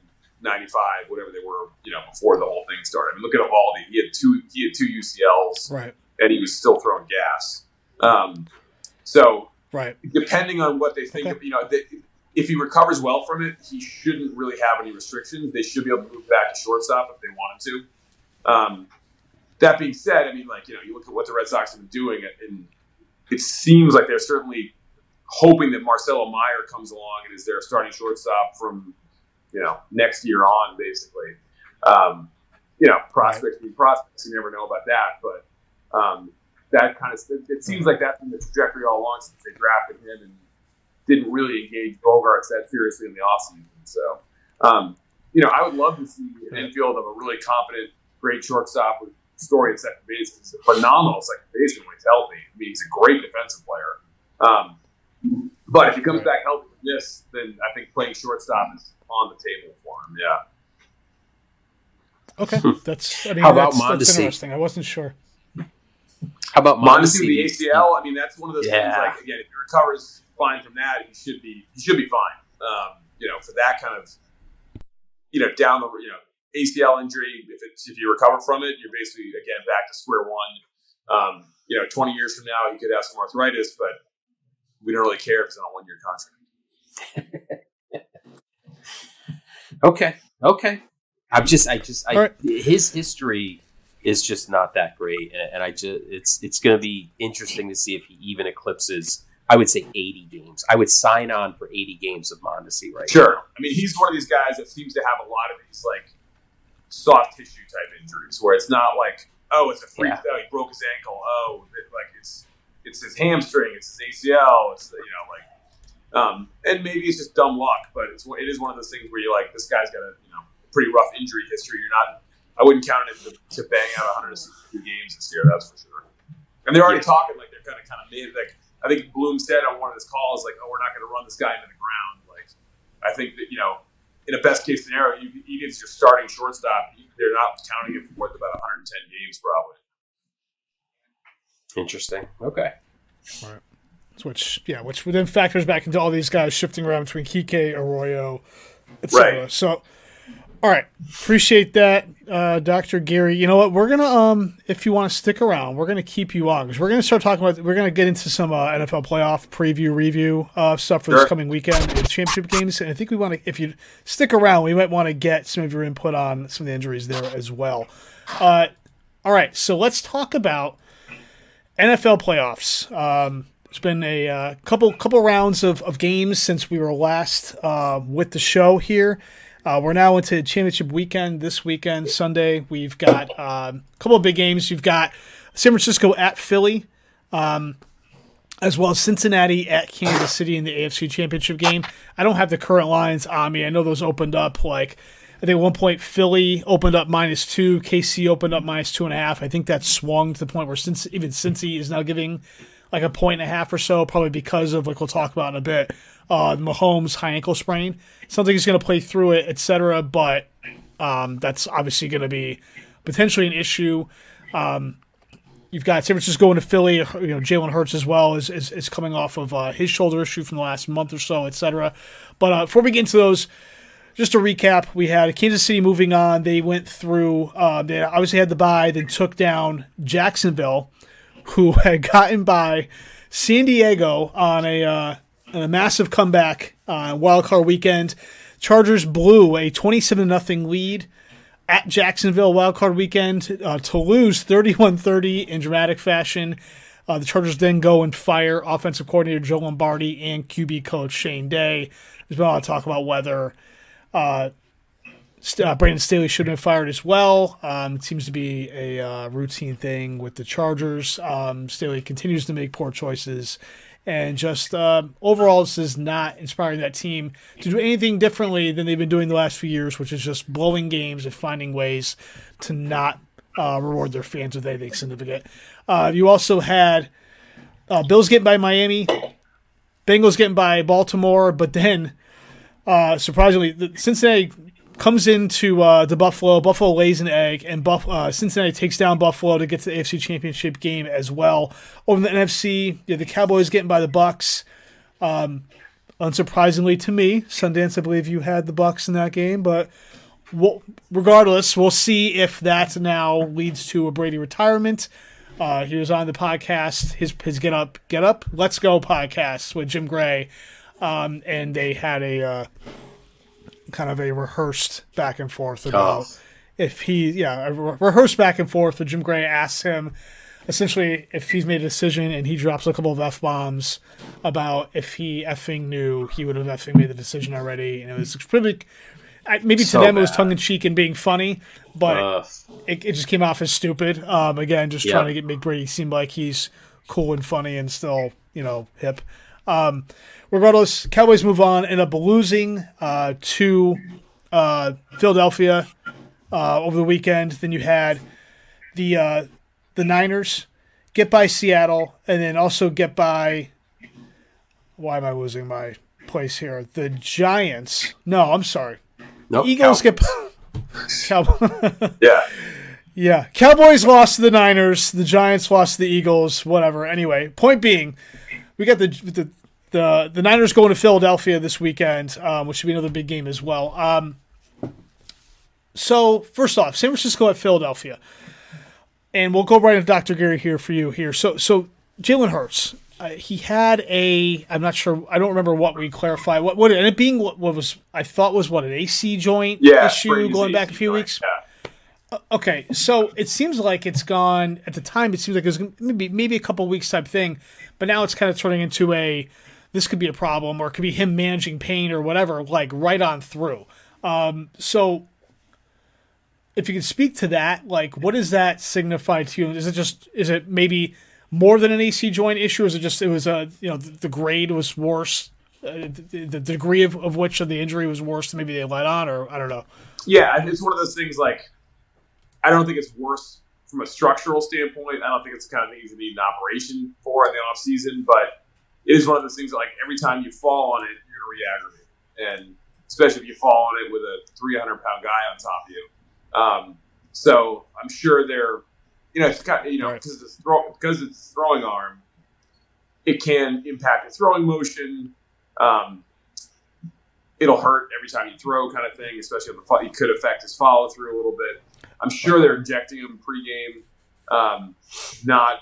Speaker 3: 95, whatever they were, before the whole thing started. I mean, look at Evaldi. He had two UCLs,
Speaker 2: right,
Speaker 3: and he was still throwing gas. So,
Speaker 2: right,
Speaker 3: depending on what they think, if he recovers well from it, he shouldn't really have any restrictions. They should be able to move back to shortstop if they wanted to. That being said, I mean, you look at what the Red Sox have been doing, and it seems like they're certainly hoping that Marcelo Meyer comes along and is their starting shortstop from, next year on, basically. Prospects being prospects, you never know about that, but that kind of it seems like that's been the trajectory all along since they drafted him and didn't really engage Bogaerts that seriously in the offseason. So, I would love to see an infield of a really competent, great shortstop with Story at second base. He's a phenomenal second baseman when he's healthy. I mean, he's a great defensive player. But if he comes back healthy with this, then I think playing shortstop is on the table for him. Yeah.
Speaker 2: Okay, that's interesting. I wasn't sure.
Speaker 1: How about
Speaker 3: Mondesi with the ACL? I mean, that's one of those things. Like, again, if he recovers fine from that, he should be fine. For that kind of, down the ACL injury, if you recover from it, you're basically again back to square one. 20 years from now, you could have some arthritis, but we don't really care if it's on a 1-year
Speaker 1: contract. Okay.
Speaker 2: Right.
Speaker 1: His history is just not that great, and it's going to be interesting to see if he even eclipses, I would say, 80 games. I would sign on for 80 games of Mondesi right now.
Speaker 3: Sure. I mean, he's one of these guys that seems to have a lot of these soft tissue type injuries where it's not like, oh, it's a freak, he broke his ankle, it's his hamstring, it's his ACL, and maybe it's just dumb luck, but it is one of those things where you're like, this guy's got a pretty rough injury history. I wouldn't count him to bang out 162 games this year, that's for sure. And they're already talking like they're kind of made it. Like, I think Bloom said on one of his calls, like, oh, we're not going to run this guy into the ground. Like, I think that, in a best case scenario, even as your starting shortstop, they're not counting it for more than about 110 games probably.
Speaker 1: Interesting. Okay.
Speaker 2: Right. Which then factors back into all these guys shifting around between Kike, Arroyo, etc.
Speaker 3: Right.
Speaker 2: So, all right, appreciate that, Dr. Gary. You know what? We're gonna, if you want to stick around, we're gonna keep you on because we're gonna start talking about. We're gonna get into some NFL playoff review stuff for this coming weekend with championship games, and I think we want to. If you stick around, we might want to get some of your input on some of the injuries there as well. All right, so let's talk about NFL playoffs. It's been a couple rounds of games since we were last with the show here. We're now into championship weekend. This weekend, Sunday, we've got a couple of big games. You've got San Francisco at Philly, as well as Cincinnati at Kansas City in the AFC Championship game. I don't have the current lines on me. I know those opened up I think at one point Philly opened up -2, KC opened up -2.5. I think that swung to the point where even Cincy is now giving like 1.5 or so, probably because of, like we'll talk about in a bit, Mahomes' high ankle sprain. Sounds like he's going to play through it, etc. But that's obviously going to be potentially an issue. You've got San Francisco going to Philly. Jalen Hurts as well is coming off of his shoulder issue from the last month or so, etc. But before we get into those, just to recap, we had Kansas City moving on. They went through. They obviously had the bye, then took down Jacksonville, who had gotten by San Diego on a massive comeback wild card weekend. Chargers blew a 27-0 lead at Jacksonville wild card weekend to lose 31-30 in dramatic fashion. The Chargers then go and fire offensive coordinator Joe Lombardi and QB coach Shane Day. There's been a lot of talk about whether Brandon Staley should have been fired as well. It seems to be a routine thing with the Chargers. Staley continues to make poor choices. And just overall, this is not inspiring that team to do anything differently than they've been doing the last few years, which is just blowing games and finding ways to not reward their fans with anything significant. You also had Bills getting by Miami, Bengals getting by Baltimore, but then surprisingly, Cincinnati comes into the Buffalo. Buffalo lays an egg, and Cincinnati takes down Buffalo to get to the AFC Championship game as well. Over in the NFC, the Cowboys getting by the Bucs. Unsurprisingly to me, Sundance, I believe you had the Bucs in that game, but regardless, we'll see if that now leads to a Brady retirement. He was on the podcast, his Get Up, Let's Go podcast with Jim Gray, and they had a kind of a rehearsed back and forth about a rehearsed back and forth where Jim Gray asks him essentially if he's made a decision, and he drops a couple of F-bombs about if he effing knew, he would have effing made the decision already, and it was pretty. Maybe to them it was tongue-in-cheek and being funny, but it just came off as stupid. Again, just trying to make Brady seem like he's cool and funny and still, hip. Regardless, Cowboys move on, end up losing to Philadelphia over the weekend. Then you had the Niners get by Seattle, and then also get by – why am I losing my place here? The Giants. No, I'm sorry.
Speaker 1: Nope,
Speaker 2: Eagles
Speaker 1: Yeah.
Speaker 2: Cowboys lost to the Niners. The Giants lost to the Eagles. Whatever. Anyway, point being, we got the Niners going to Philadelphia this weekend, which should be another big game as well. So first off, San Francisco at Philadelphia, and we'll go right into Dr. Gary here for you here. So Jalen Hurts. He had I'm not sure, I don't remember what we clarified. What ended up being what was, I thought was an AC joint issue going back a few weeks?
Speaker 3: Yeah.
Speaker 2: Okay, so it seems like it's gone, at the time it seems like it was maybe a couple weeks type thing, but now it's kind of turning into this could be a problem, or it could be him managing pain or whatever, like right on through. So if you could speak to that, like what does that signify to you? Is it maybe more than an AC joint issue, or is it was the grade was worse, the degree of which of the injury was worse than maybe they let on, or I don't know.
Speaker 3: Yeah, it's one of those things like, I don't think it's worse from a structural standpoint. I don't think it's the kind of thing you need an operation for in the off season, but it is one of those things that, like, every time you fall on it, you're going to re-aggravate, and especially if you fall on it with a 300-pound guy on top of you. So I'm sure they're. It's kind of, because it's throwing arm, it can impact the throwing motion. It'll hurt every time you throw, kind of thing. Especially on it could affect his follow through a little bit. I'm sure they're injecting him pregame. Not,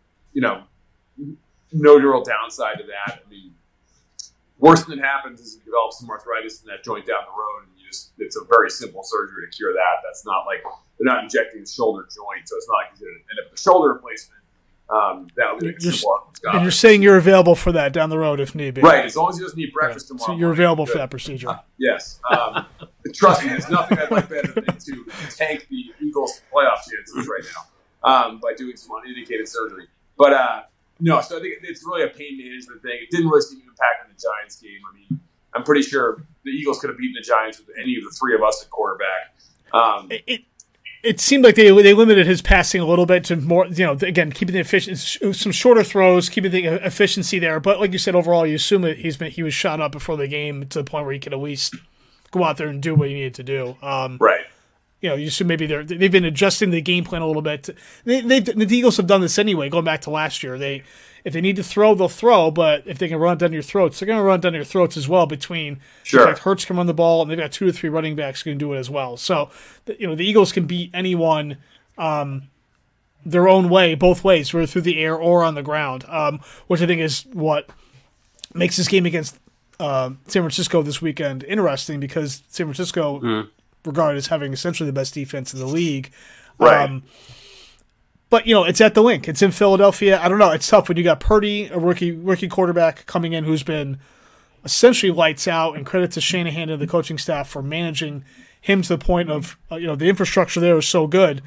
Speaker 3: no real downside to that. I mean, worst that happens is you develop some arthritis in that joint down the road, and it's a very simple surgery to cure that. That's not like they're not injecting the shoulder joint, so it's not like he's going to end up with a shoulder replacement. That would be simple.
Speaker 2: And you're saying you're available for that down the road if need be.
Speaker 3: Right, as long as he doesn't eat breakfast tomorrow.
Speaker 2: So you're available for that procedure.
Speaker 3: Yes. Trust me, there's nothing I'd like better than to tank the Eagles' playoff chances right now by doing some unindicated surgery. But no, so I think it's really a pain management thing. It didn't really seem to impact in the Giants game. I mean, I'm pretty sure the Eagles could have beaten the Giants with any of the three of us at quarterback.
Speaker 2: It seemed like they limited his passing a little bit to more, again, keeping the efficiency, some shorter throws, keeping the efficiency there. But like you said, overall, you assume that he was shot up before the game to the point where he could at least go out there and do what he needed to do.
Speaker 3: Right.
Speaker 2: You assume maybe they've been adjusting the game plan a little bit. The Eagles have done this anyway, going back to last year. If they need to throw, they'll throw, but if they can run down your throats, they're going to run down your throats as well. In fact, Hurts can run the ball, and they've got 2 or 3 running backs who can do it as well. So, the Eagles can beat anyone their own way, both ways, whether through the air or on the ground, which I think is what makes this game against San Francisco this weekend interesting, because San Francisco, regarded as having essentially the best defense in the league.
Speaker 3: Right.
Speaker 2: But, it's at the Link. It's in Philadelphia. I don't know. It's tough when you got Purdy, a rookie quarterback coming in who's been essentially lights out, and credit to Shanahan and the coaching staff for managing him to the point of, the infrastructure there is so good.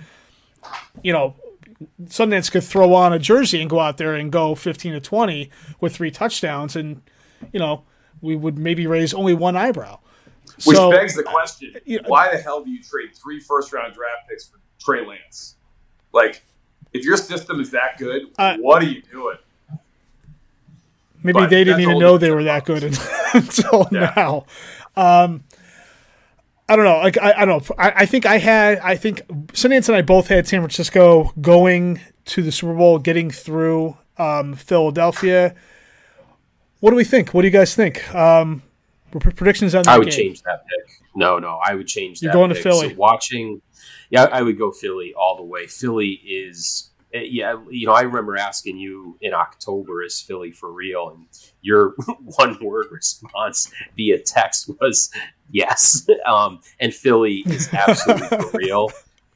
Speaker 2: Sundance could throw on a jersey and go out there and go 15-20 with 3 touchdowns, and, we would maybe raise only one eyebrow.
Speaker 3: Which begs the question, why the hell do you trade 3 first-round draft picks for Trey Lance? Like, if your system is that good, what are you doing?
Speaker 2: Maybe they didn't even know they were that good until now. I don't know. I don't know. I think Sundance and I both had San Francisco going to the Super Bowl, getting through Philadelphia. What do we think? What do you guys think? We're Predictions on that
Speaker 1: I would
Speaker 2: game?
Speaker 1: Change that pick. No, I would change that.
Speaker 2: You're going
Speaker 1: pick.
Speaker 2: to Philly.
Speaker 1: So I would go Philly all the way. Philly is, I remember asking you in October, is Philly for real? And your one-word response via text was yes. And Philly is absolutely for real.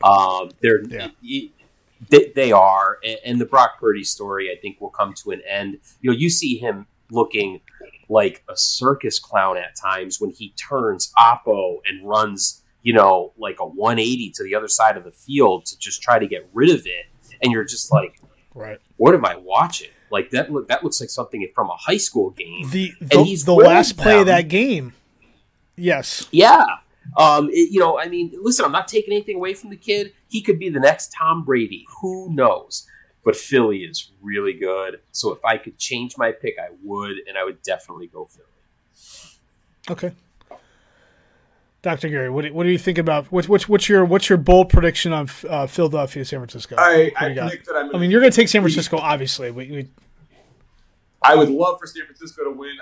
Speaker 1: They are. And the Brock Purdy story, I think, will come to an end. You see him looking like a circus clown at times when he turns oppo and runs, like a 180 to the other side of the field to just try to get rid of it. And you're just like,
Speaker 2: right,
Speaker 1: what am I watching? Like that looks like something from a high school game.
Speaker 2: The last play of that game. Yes.
Speaker 1: Yeah. Listen, I'm not taking anything away from the kid. He could be the next Tom Brady. Who knows? But Philly is really good. So if I could change my pick, I would, and I would definitely go Philly.
Speaker 2: Okay. Dr. Gary, what do you think about what's your bold prediction on Philadelphia, San Francisco?
Speaker 3: I predict that
Speaker 2: you're going to take San Francisco, obviously.
Speaker 3: I would love for San Francisco to win.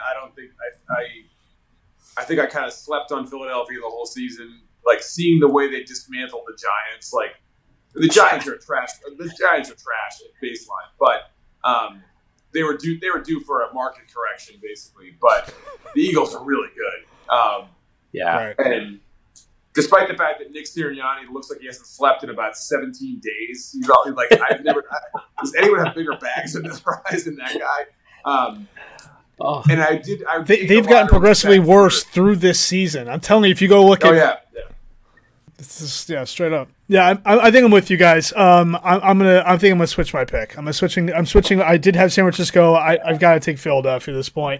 Speaker 3: I think I kind of slept on Philadelphia the whole season. Like seeing the way they dismantled the Giants, like. The Giants are trash. The Giants are trash at baseline, but they were due for a market correction, basically. But the Eagles are really good.
Speaker 1: Yeah,
Speaker 3: and despite the fact that Nick Sirianni looks like he hasn't slept in about 17 days, he's like does anyone have bigger bags under their eyes than that guy? And
Speaker 2: they've gotten progressively worse through this season. I'm telling you, if you go look at.
Speaker 3: Yeah.
Speaker 2: This is, straight up. Yeah, I think I'm with you guys. I think I'm gonna switch my pick. I'm switching. I did have San Francisco. I've got to take Philadelphia at this point.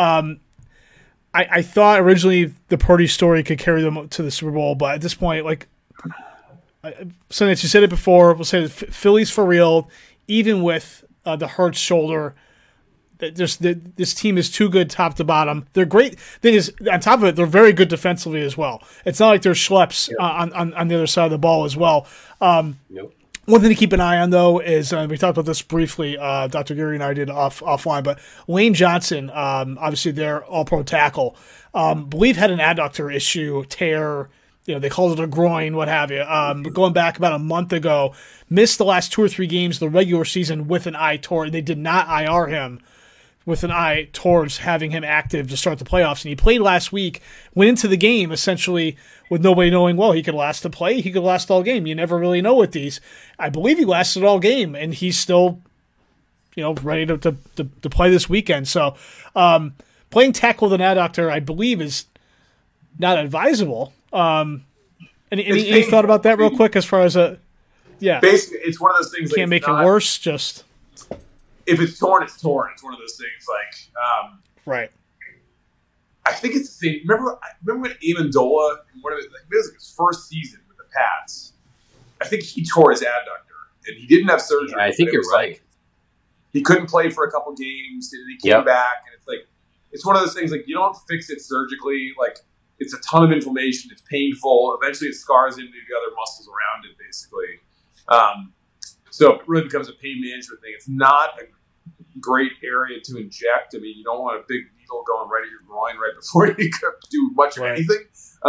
Speaker 2: I thought originally the Purdy story could carry them to the Super Bowl, but at this point, Sundance, you said it before. We'll say that Philly's for real, even with the Hurts shoulder. This team is too good top to bottom. They're great. Thing is, on top of it, they're very good defensively as well. It's not like they're schleps on the other side of the ball as well.
Speaker 1: Nope.
Speaker 2: One thing to keep an eye on, though, is we talked about this briefly. Dr. Gary and I did offline, but Lane Johnson, obviously their all-pro tackle, believe had an adductor issue, tear. They called it a groin, what have you. Going back about a month ago, missed the last 2 or 3 games of the regular season with an eye toward. They did not IR him with an eye towards having him active to start the playoffs. And he played last week, went into the game essentially with nobody knowing, well, he could last the play, he could last all game. You never really know with these. I believe he lasted all game, and he's still, ready to play this weekend. So playing tackle with an adductor, I believe, is not advisable. Any thought about that real quick as far as
Speaker 3: basically, it's one of those things.
Speaker 2: Can't make it worse, just...
Speaker 3: If it's torn, it's torn. It's one of those things
Speaker 2: right.
Speaker 3: I think it's the same. Remember when Amendola, it was like his first season with the Pats, I think he tore his adductor, and he didn't have surgery.
Speaker 1: Yeah, I think you're right.
Speaker 3: He couldn't play for a couple games, and he came back, and it's one of those things, you don't fix it surgically. It's a ton of inflammation. It's painful. Eventually it scars into the other muscles around it, basically. So it really becomes a pain management thing. It's not a great area to inject. You don't want a big needle going right at your groin right before you could do much of anything.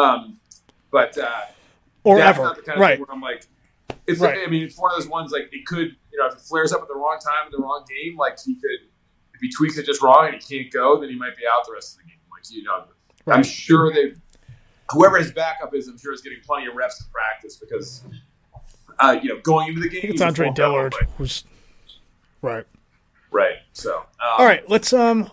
Speaker 2: Or
Speaker 3: that's
Speaker 2: ever.
Speaker 3: Not the kind of thing where I'm like, it's it's one of those ones it could, if it flares up at the wrong time in the wrong game, he could, if he tweaks it just wrong and he can't go, then he might be out the rest of the game. I'm sure whoever his backup is, I'm sure is getting plenty of reps in practice because. Going into the game,
Speaker 2: it's Andre Dillard who's right.
Speaker 3: So,
Speaker 2: all right, let's All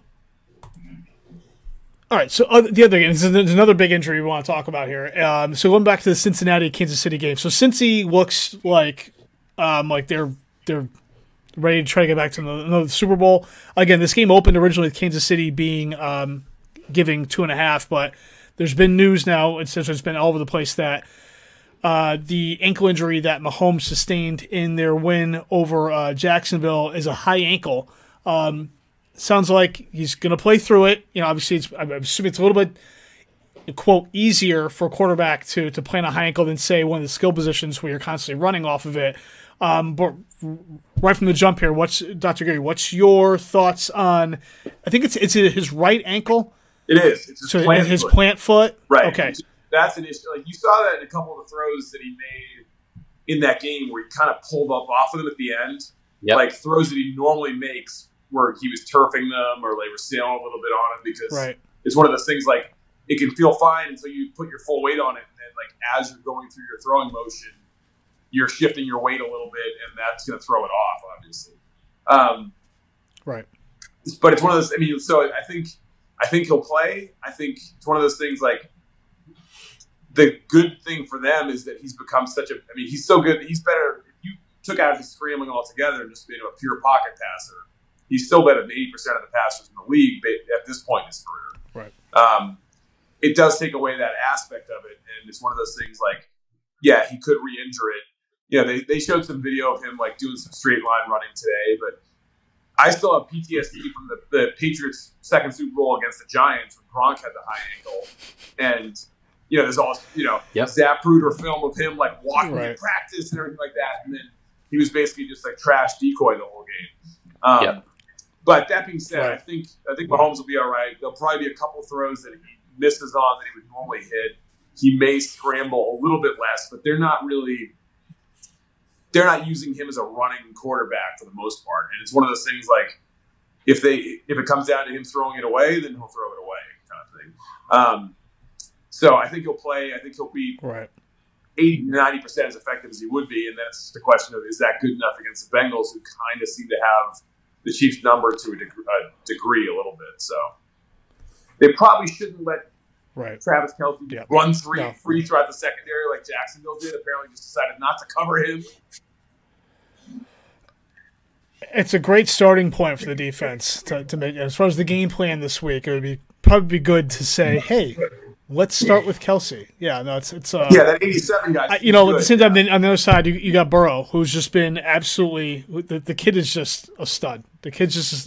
Speaker 2: right, so the other game, there's another big injury we want to talk about here. So going back to the Cincinnati-Kansas City game, so Cincy looks like they're ready to try to get back to another Super Bowl. Again, this game opened originally with Kansas City being giving 2.5, but there's been news now, it's been all over the place that the ankle injury that Mahomes sustained in their win over Jacksonville is a high ankle. Sounds like he's going to play through it. Obviously, I'm assuming it's a little bit, quote, easier for a quarterback to play on a high ankle than, say, one of the skill positions where you're constantly running off of it. But right from the jump here, Dr. Gary, what's your thoughts on, I think it's his right ankle
Speaker 3: It is. It's
Speaker 2: his plant foot?
Speaker 3: Right.
Speaker 2: Okay.
Speaker 3: That's an issue. Like, you saw that in a couple of the throws that he made in that game where he kind of pulled up off of them at the end.
Speaker 1: Yep.
Speaker 3: Like throws that he normally makes where he was turfing them or they were sailing a little bit on him because it's one of those things like it can feel fine until you put your full weight on it. And then like as you're going through your throwing motion, you're shifting your weight a little bit and that's going to throw it off, obviously.
Speaker 2: Right.
Speaker 3: But it's one of those, I mean, so I think he'll play. I think it's one of those things like the good thing for them is that he's become he's so good. He's better. If you took out his scrambling altogether and just made him a pure pocket passer, he's still better than 80% of the passers in the league at this point in his career.
Speaker 2: Right.
Speaker 3: It does take away that aspect of it. And it's one of those things like, yeah, he could re-injure it. Yeah, they showed some video of him like doing some straight line running today, but I still have PTSD from the Patriots' second Super Bowl against the Giants when Gronk had the high ankle. And, there's all, Zapruder film of him like walking in practice and everything like that. And then he was basically just like trash decoy the whole game. But that being said, I think Mahomes will be all right. There'll probably be a couple throws that he misses on that he would normally hit. He may scramble a little bit less, but they're not using him as a running quarterback for the most part. And it's one of those things like if it comes down to him throwing it away, then he'll throw it away kind of thing. So I think he'll play. I think he'll be 80-90% as effective as he would be. And then it's just a question of, is that good enough against the Bengals, who kind of seem to have the Chiefs' number to a degree a little bit. So they probably shouldn't let Travis Kelce run free throughout the secondary like Jacksonville did. Apparently just decided not to cover him.
Speaker 2: It's a great starting point for the defense to make. As far as the game plan this week, it would probably be good to say, hey, let's start with Kelce. Yeah, no, it's
Speaker 3: that 87 guy.
Speaker 2: At the same time, on the other side, you got Burrow, who's just been absolutely. The kid is just a stud. The kid's just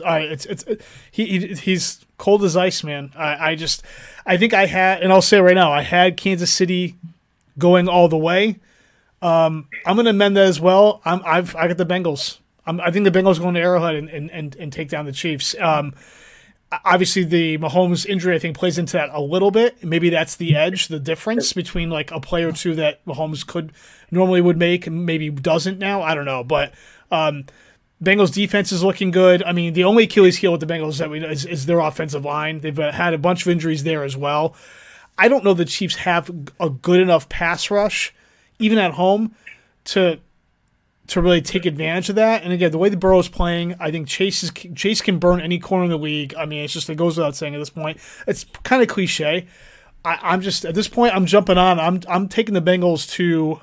Speaker 2: he's cold as ice, man. I think I had, and I'll say it right now, I had Kansas City going all the way. I'm going to amend that as well. I got the Bengals. I think the Bengals go into Arrowhead and take down the Chiefs. Obviously, the Mahomes injury, I think, plays into that a little bit. Maybe that's the edge, the difference between like a play or two that Mahomes normally would make and maybe doesn't now. I don't know. But Bengals defense is looking good. I mean, the only Achilles heel with the Bengals is their offensive line. They've had a bunch of injuries there as well. I don't know the Chiefs have a good enough pass rush, even at home, to really take advantage of that. And again, the way the Burrow's playing, I think Chase can burn any corner in the league. I mean, it goes without saying at this point. It's kind of cliche. I'm just at this point, I'm jumping on. I'm taking the Bengals to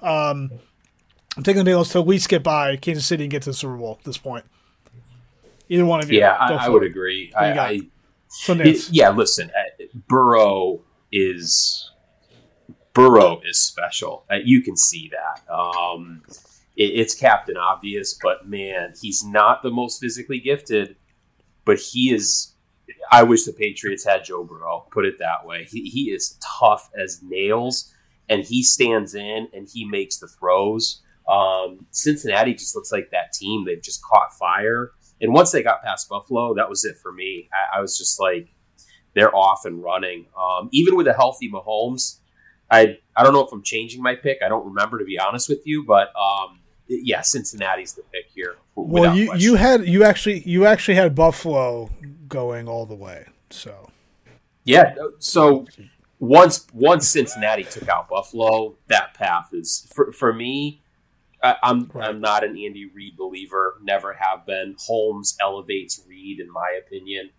Speaker 2: at least get by Kansas City and get to the Super Bowl at this point. Either one of you.
Speaker 1: Yeah, I would agree. Listen, Burrow is special. You can see that. It's Captain Obvious, but man, he's not the most physically gifted, but he is. I wish the Patriots had Joe Burrow, put it that way. He is tough as nails, and he stands in and he makes the throws. Cincinnati just looks like that team. They've just caught fire. And once they got past Buffalo, that was it for me. I was just like, they're off and running. Even with a healthy Mahomes, I don't know if I'm changing my pick. I don't remember, to be honest with you, but Cincinnati's the pick here.
Speaker 2: Well, you actually had Buffalo going all the way. So
Speaker 1: yeah. So once Cincinnati took out Buffalo, that path is for me. I'm not an Andy Reid believer. Never have been. Holmes elevates Reid, in my opinion.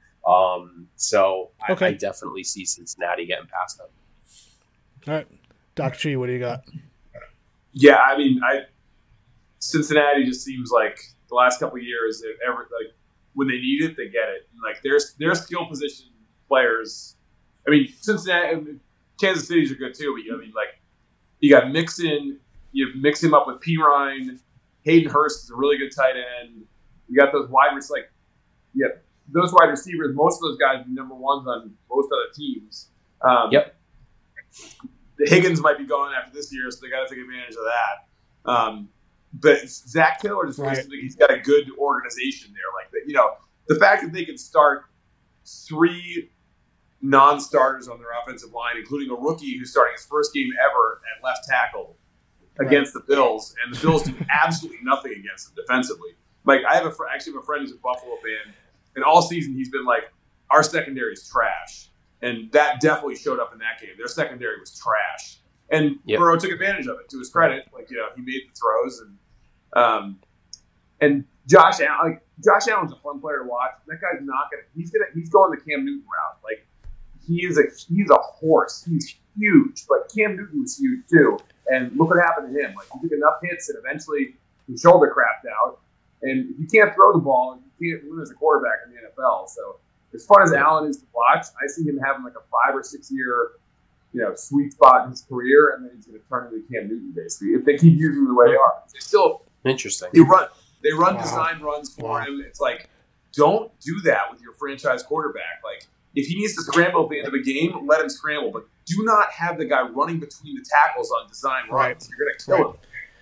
Speaker 1: I definitely see Cincinnati getting past them.
Speaker 2: All right, Dr. G, what do you got?
Speaker 3: Yeah, I mean, Cincinnati just seems like the last couple of years, when they need it, they get it. Like their skill position players. I mean, Kansas City's are good too. But you got Mixon. You mix him up with Pirine. Hayden Hurst is a really good tight end. You got those wide receivers. Those wide receivers. Most of those guys are number ones on most other teams. The Higgins might be going after this year, so they got to take advantage of that. But Zach Taylor just recently, he's got a good organization there. The fact that they can start 3 non-starters on their offensive line, including a rookie who's starting his first game ever at left tackle against the Bills, and the Bills do absolutely nothing against them defensively. Like, I have actually have a friend who's a Buffalo fan, and all season he's been like, our secondary is trash. And that definitely showed up in that game. Their secondary was trash. And Burrow took advantage of it, to his credit. Like, he made the throws. And Josh Allen's a fun player to watch. That guy's not going to – he's going the Cam Newton route. Like, he's a horse. He's huge. But Cam Newton was huge, too. And look what happened to him. Like, he took enough hits and eventually his shoulder crapped out. And if you can't throw the ball, you can't win as a quarterback in the NFL. So, as fun as Allen is to watch, I see him having like a 5 or 6 year, sweet spot in his career, and then he's going to turn into Cam Newton, basically, if they keep using him the way they are. They still
Speaker 1: interesting.
Speaker 3: They run design runs for him. It's like, don't do that with your franchise quarterback. Like, if he needs to scramble at the end of a game, let him scramble, but do not have the guy running between the tackles on design runs. You're going to kill him.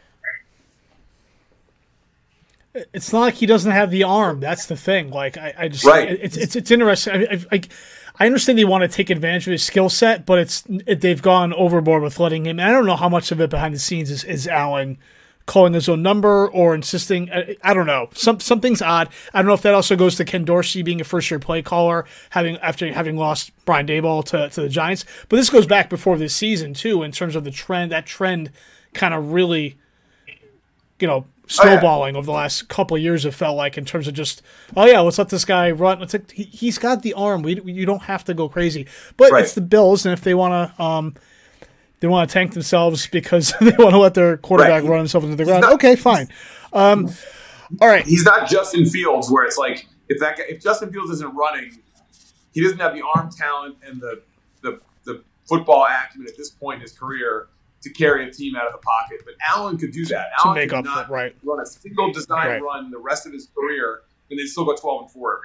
Speaker 2: It's not like he doesn't have the arm. That's the thing. Like, I just, it's interesting. I understand they want to take advantage of his skill set, but they've gone overboard with letting him. I don't know how much of it behind the scenes is Allen calling his own number or insisting. I don't know. Something's odd. I don't know if that also goes to Ken Dorsey being a first-year play caller, after having lost Brian Daboll to the Giants. But this goes back before this season too, in terms of the trend. That trend kind of really, snowballing over the last couple of years, it felt like, in terms of just, let's let this guy run. It's like he's got the arm. You don't have to go crazy. But it's the Bills, and if they want to tank themselves because they want to let their quarterback run himself into the ground, okay, fine. All right.
Speaker 3: He's not Justin Fields, where it's like if Justin Fields isn't running, he doesn't have the arm talent and the football acumen at this point in his career to carry a team out of the pocket. But Allen could do that. Allen could not run a single design run the rest of his career, and they'd still go 12-4 every year.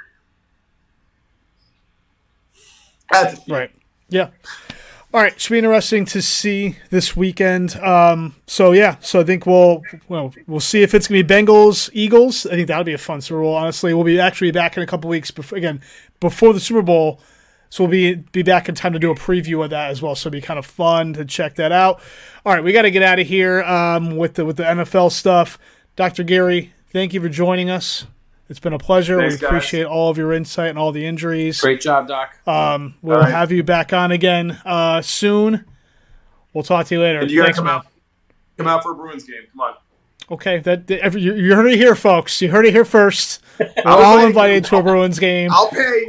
Speaker 3: That's a feat.
Speaker 2: Right. Yeah. All right. Should be interesting to see this weekend. So I think we'll see if it's going to be Bengals, Eagles. I think that'll be a fun Super Bowl. Honestly, we'll be actually back in a couple weeks before the Super Bowl. So we'll be back in time to do a preview of that as well. So it'll be kind of fun to check that out. All right, we got to get out of here with the NFL stuff. Dr. Gary, thank you for joining us. It's been a pleasure.
Speaker 3: Thanks,
Speaker 2: we appreciate all of your insight and all the injuries.
Speaker 1: Great job, Doc.
Speaker 2: We'll have you back on again soon. We'll talk to you later.
Speaker 3: And you got to come out for a Bruins game. Come on.
Speaker 2: Okay, you heard it here, folks. You heard it here first. We're all invited to a Bruins game.
Speaker 3: I'll pay.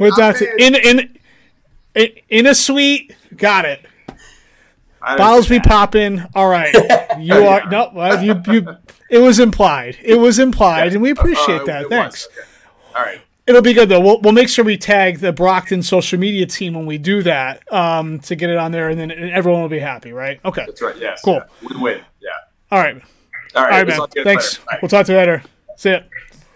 Speaker 2: In a suite. Got it. Bottles be popping. All right. You are no. You. It was implied. And we appreciate that. Thanks.
Speaker 3: Okay. All right.
Speaker 2: It'll be good though. We'll make sure we tag the Brockton social media team when we do that to get it on there, and then everyone will be happy, right? Okay.
Speaker 3: That's right. Yes.
Speaker 2: Cool.
Speaker 3: Yeah. Win-win. Yeah.
Speaker 2: All right. All right, man. Thanks. We'll talk to you later. See ya.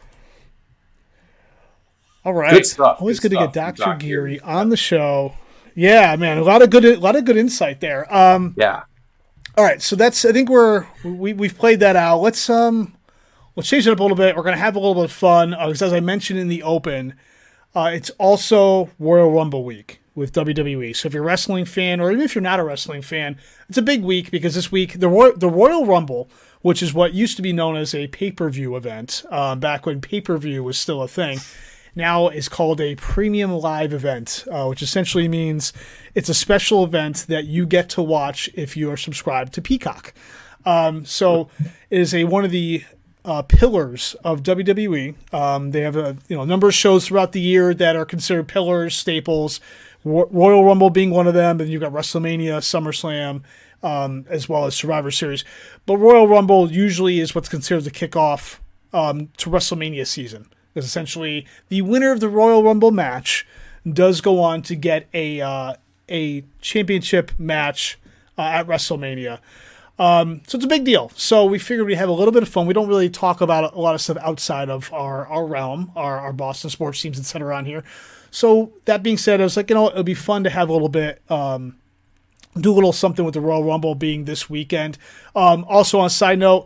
Speaker 2: All right.
Speaker 1: Good stuff.
Speaker 2: Always good to get Dr. Geary on the show. Yeah, man, a lot of good insight there.
Speaker 1: Yeah.
Speaker 2: All right, so I think we've played that out. Let's change it up a little bit. We're gonna have a little bit of fun because, as I mentioned in the open, it's also Royal Rumble week with WWE. So if you're a wrestling fan, or even if you're not a wrestling fan, it's a big week because this week the Royal Rumble, which is what used to be known as a pay-per-view event, back when pay-per-view was still a thing, now is called a premium live event, which essentially means it's a special event that you get to watch if you are subscribed to Peacock. So it is one of the pillars of WWE. They have a number of shows throughout the year that are considered pillars, staples. Royal Rumble being one of them, and you've got WrestleMania, SummerSlam, as well as Survivor Series. But Royal Rumble usually is what's considered the kickoff to WrestleMania season. Because essentially, the winner of the Royal Rumble match does go on to get a championship match at WrestleMania. So it's a big deal. So we figured we'd have a little bit of fun. We don't really talk about a lot of stuff outside of our realm, our Boston sports teams, etc. around here. So that being said, I was like, it'll be fun to have a little bit, do a little something with the Royal Rumble being this weekend. Also, on a side note,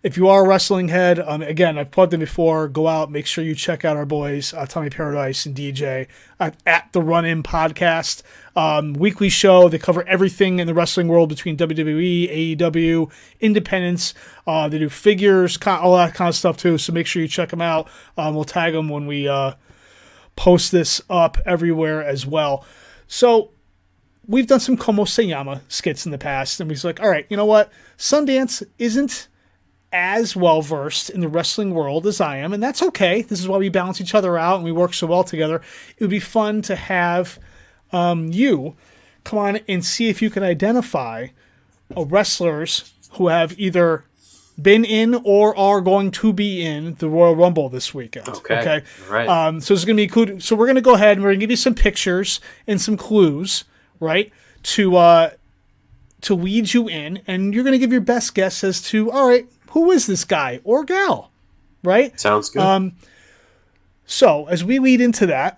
Speaker 2: if you are a wrestling head, again, I've plugged them before. Go out, make sure you check out our boys, Tommy Paradise and DJ at the Run In Podcast. Weekly show. They cover everything in the wrestling world between WWE, AEW, independents. They do figures, all that kind of stuff too. So make sure you check them out. We'll tag them when we post this up everywhere as well. So we've done some Como Se Llama skits in the past, and we're like, all right, you know what? Sundance isn't as well versed in the wrestling world as I am, and that's okay. This is why we balance each other out and we work so well together. It would be fun to have you come on and see if you can identify wrestlers who have either been in or are going to be in the Royal Rumble this weekend.
Speaker 1: Okay. All right.
Speaker 2: So it's going to be cool. So we're going to go ahead and we're going to give you some pictures and some clues, right, to lead you in, and you're going to give your best guess as to, all right, who is this guy or gal, right?
Speaker 1: Sounds good.
Speaker 2: So as we lead into that,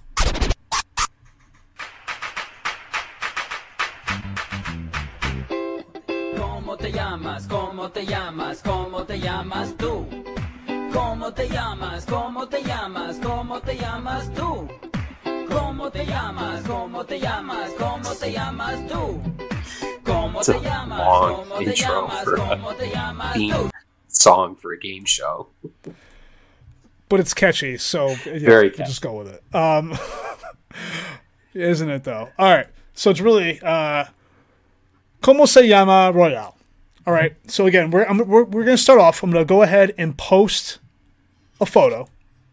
Speaker 5: ¿Cómo te llamas? ¿Cómo te llamas? ¿Cómo te llamas tú? ¿Cómo te llamas? ¿Cómo te llamas? ¿Cómo te llamas tú? ¿Cómo te llamas? ¿Cómo te llamas? ¿Cómo te llamas tú?
Speaker 1: It's a long intro for a theme song for a game show.
Speaker 2: But it's catchy, so
Speaker 1: Very catchy.
Speaker 2: Just go with it. Isn't it, though? All right. So it's really Como Se Llama Royale. All right. So again, we're going to start off. I'm going to go ahead and post a photo.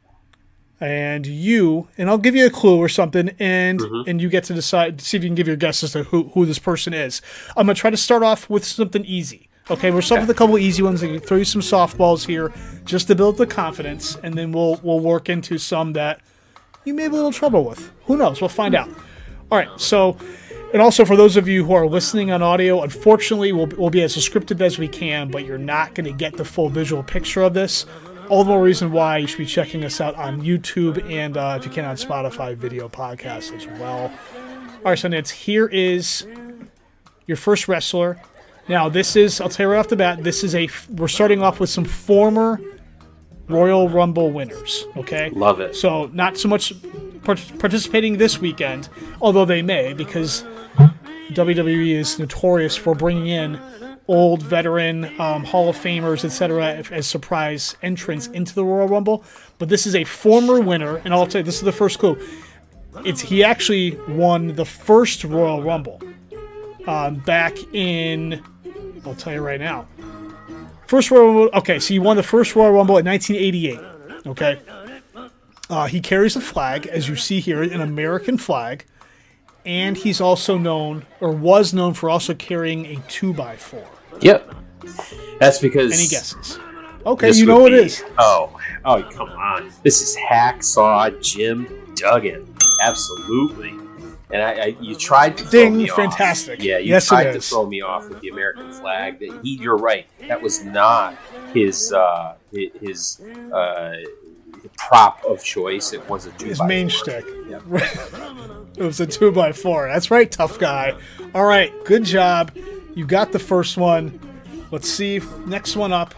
Speaker 2: And I'll give you a clue or something, and you get to decide, see if you can give your guess as to who this person is. I'm going to try to start off with something easy. Okay, we're starting with a couple of easy ones. I can throw you some softballs here just to build the confidence, and then we'll work into some that you may have a little trouble with. Who knows? We'll find out. All right, so, and also for those of you who are listening on audio, unfortunately, we'll be as scripted as we can, but you're not going to get the full visual picture of this. All the more reason why you should be checking us out on YouTube and, if you can, on Spotify video podcasts as well. All right, so Nance, here is your first wrestler. Now, this is, I'll tell you right off the bat, we're starting off with some former Royal Rumble winners, okay?
Speaker 1: Love it.
Speaker 2: So, not so much participating this weekend, although they may, because WWE is notorious for bringing in old veteran Hall of Famers, etc., as surprise entrants into the Royal Rumble. But this is a former winner, and I'll tell you, this is the first clue. He actually won the first Royal Rumble back in, I'll tell you right now. First Royal Rumble, okay, so he won the first Royal Rumble in 1988, okay? He carries a flag, as you see here, an American flag, and he's also was known for also carrying a 2x4.
Speaker 1: Yep. That's because...
Speaker 2: Any guesses? Okay, you know what it is.
Speaker 1: Oh, come on. This is Hacksaw Jim Duggan. Absolutely. And you tried to throw me
Speaker 2: fantastic.
Speaker 1: Off. Yeah, you tried to throw me off with the American flag. You're right. That was not his prop of choice. It was a 2x4.
Speaker 2: His main shtick. Yep. It was a 2x4. That's right, tough guy. All right, good job. You got the first one. Let's see. Next one up.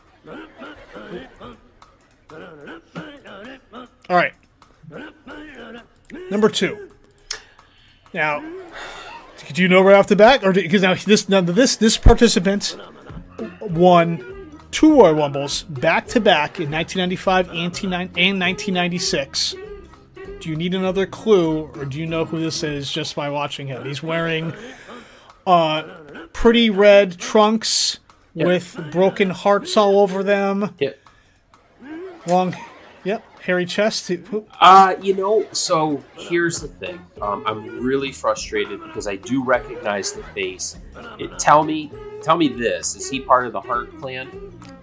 Speaker 2: All right. Number 2. Now, do you know right off the bat, or because this participant won 2 Royal Rumbles back to back in 1995 and 1996. Do you need another clue, or do you know who this is just by watching him? He's wearing pretty red trunks with broken hearts all over them.
Speaker 1: Yep.
Speaker 2: Long, hairy chest.
Speaker 1: So here's the thing. I'm really frustrated because I do recognize the face. Tell me this. Is he part of the Hart clan?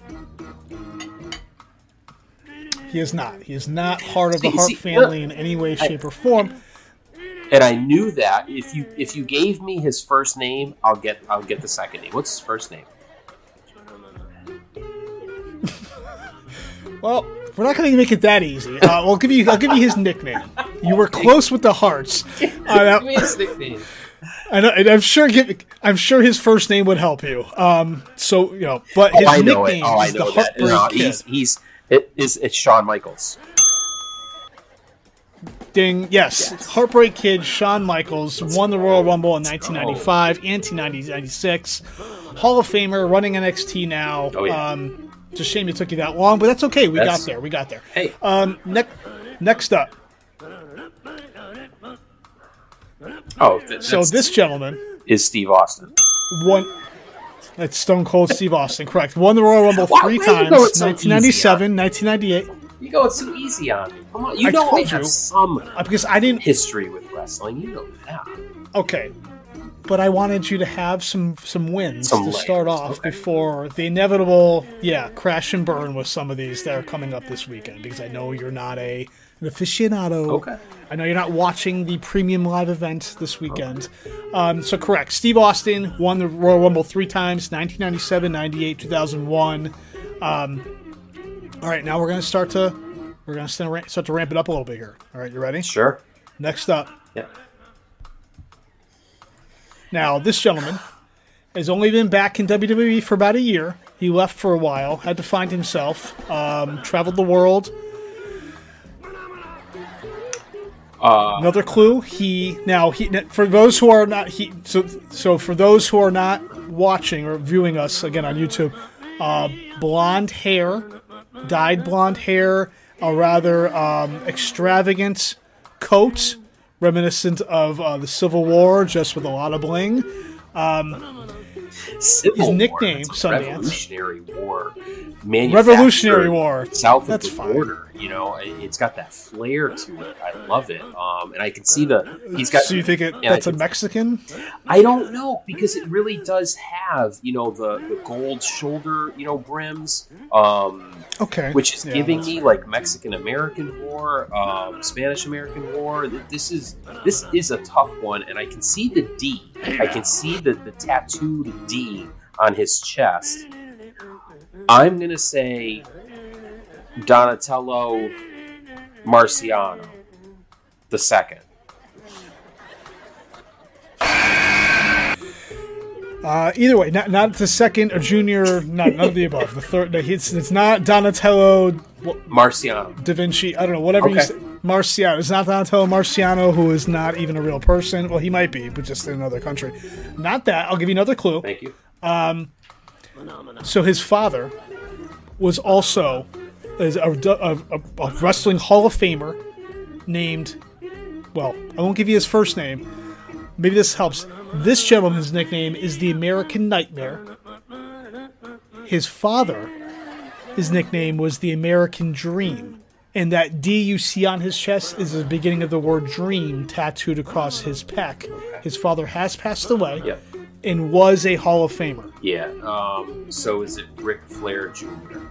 Speaker 2: He is not. He is not part of the Hart family in any way, shape, or form.
Speaker 1: And I knew that. If you gave me his first name, I'll get the second name. What's his first name?
Speaker 2: Well, we're not going to make it that easy. I'll give you his nickname. You were close with the Hearts.
Speaker 1: Give me his nickname.
Speaker 2: I know, and I'm sure his first name would help you. So but his nickname is the Heartbreak Kid.
Speaker 1: It's Shawn Michaels.
Speaker 2: Ding! Yes, Heartbreak Kid Shawn Michaels won the Royal Rumble in 1995 and 1996. Hall of Famer, running NXT now.
Speaker 1: Oh, yeah.
Speaker 2: It's a shame it took you that long, but that's okay. We got there.
Speaker 1: Hey.
Speaker 2: Next up. This gentleman
Speaker 1: is Steve Austin.
Speaker 2: That's Stone Cold Steve Austin, correct. Won the Royal Rumble 3 times, 1997, 1998.
Speaker 1: You going so easy on me. Come on, I have some
Speaker 2: because I didn't
Speaker 1: history with wrestling. You know that.
Speaker 2: Okay. But I wanted you to have some wins to start off before the inevitable, crash and burn with some of these that are coming up this weekend, because I know you're not an aficionado.
Speaker 1: Okay.
Speaker 2: I know you're not watching the premium live event this weekend. So correct. Steve Austin won the Royal Rumble 3 times, 1997, 98, 2001. All right, now we're going to start to ramp it up a little bit here. All right, you ready?
Speaker 1: Sure.
Speaker 2: Next up.
Speaker 1: Yeah.
Speaker 2: Now, this gentleman has only been back in WWE for about a year. He left for a while, had to find himself, traveled the world. Another clue. For those who are not watching or viewing us again on YouTube, blonde hair, dyed blonde hair, a rather extravagant coat, reminiscent of the Civil War, just with a lot of bling. His nickname, Sundance.
Speaker 1: Revolutionary War.
Speaker 2: Revolutionary War.
Speaker 1: South of the border. It's got that flair to it. I love it. And I can see he's got.
Speaker 2: So you think that's a Mexican?
Speaker 1: I don't know, because it really does have, the gold shoulder, brims.
Speaker 2: Okay.
Speaker 1: Which is giving me like Mexican American War, Spanish American War. This is a tough one, and I can see the D. I can see the tattooed D on his chest. I'm gonna say Donatello Marciano II.
Speaker 2: Either way, not the second or junior, none of the above. The third, it's not Donatello
Speaker 1: Marciano
Speaker 2: Da Vinci. I don't know, whatever you say. Marciano. It's not Donatello Marciano, who is not even a real person. Well, he might be, but just in another country. Not that. I'll give you another clue.
Speaker 1: Thank you.
Speaker 2: So his father was also a wrestling Hall of Famer named. Well, I won't give you his first name. Maybe this helps. This gentleman's nickname is the American Nightmare. His father, his nickname was the American Dream. And that D you see on his chest is the beginning of the word dream tattooed across his pec. His father has passed away and was a Hall of Famer.
Speaker 1: Yeah. So is it Ric Flair Jr.?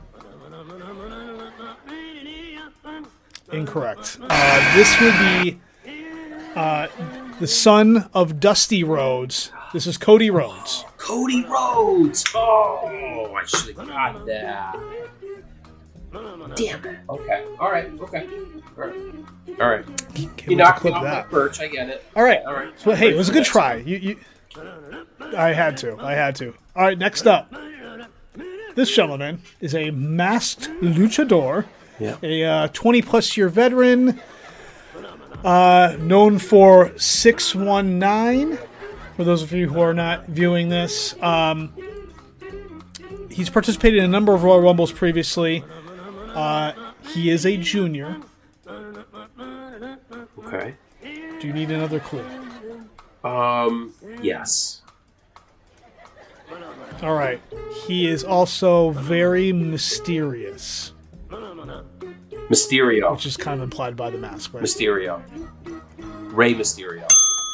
Speaker 2: Incorrect. This would be the son of Dusty Rhodes. This is Cody Rhodes.
Speaker 1: Cody Rhodes! Oh, I should have got that. Damn it. Okay. All right. You knocked me off my perch. I get it.
Speaker 2: All right. So, hey, it was a good try. I had to. All right, next up. This gentleman is a masked luchador, a 20-plus year veteran, known for 619. For those of you who are not viewing this, he's participated in a number of Royal Rumbles previously. He is a junior.
Speaker 1: Okay.
Speaker 2: Do you need another clue?
Speaker 1: Yes.
Speaker 2: All right. He is also very mysterious.
Speaker 1: Mysterio.
Speaker 2: Which is kind of implied by the mask, right?
Speaker 1: Mysterio. Rey Mysterio.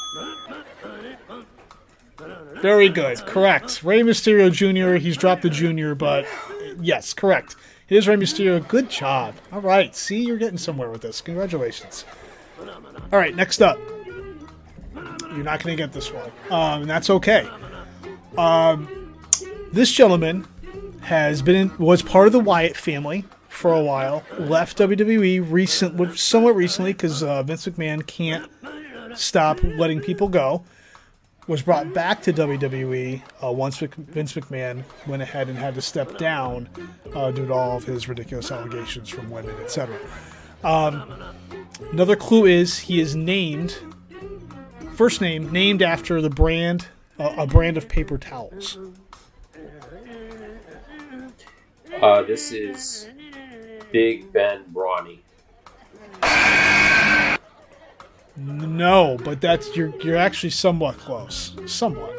Speaker 2: Very good. Correct. Rey Mysterio Jr. He's dropped the junior, but yes, correct. It is Rey Mysterio. Good job. All right. See, you're getting somewhere with this. Congratulations. All right, next up. You're not going to get this one. And that's okay. This gentleman was part of the Wyatt family for a while. Left WWE somewhat recently because Vince McMahon can't stop letting people go. was brought back to WWE once Vince McMahon went ahead and had to step down due to all of his ridiculous allegations from women, etc. Another clue is he is first name named after the brand, a brand of paper towels.
Speaker 1: This is Big Ben Brawny.
Speaker 2: No, but you're actually somewhat close. Somewhat.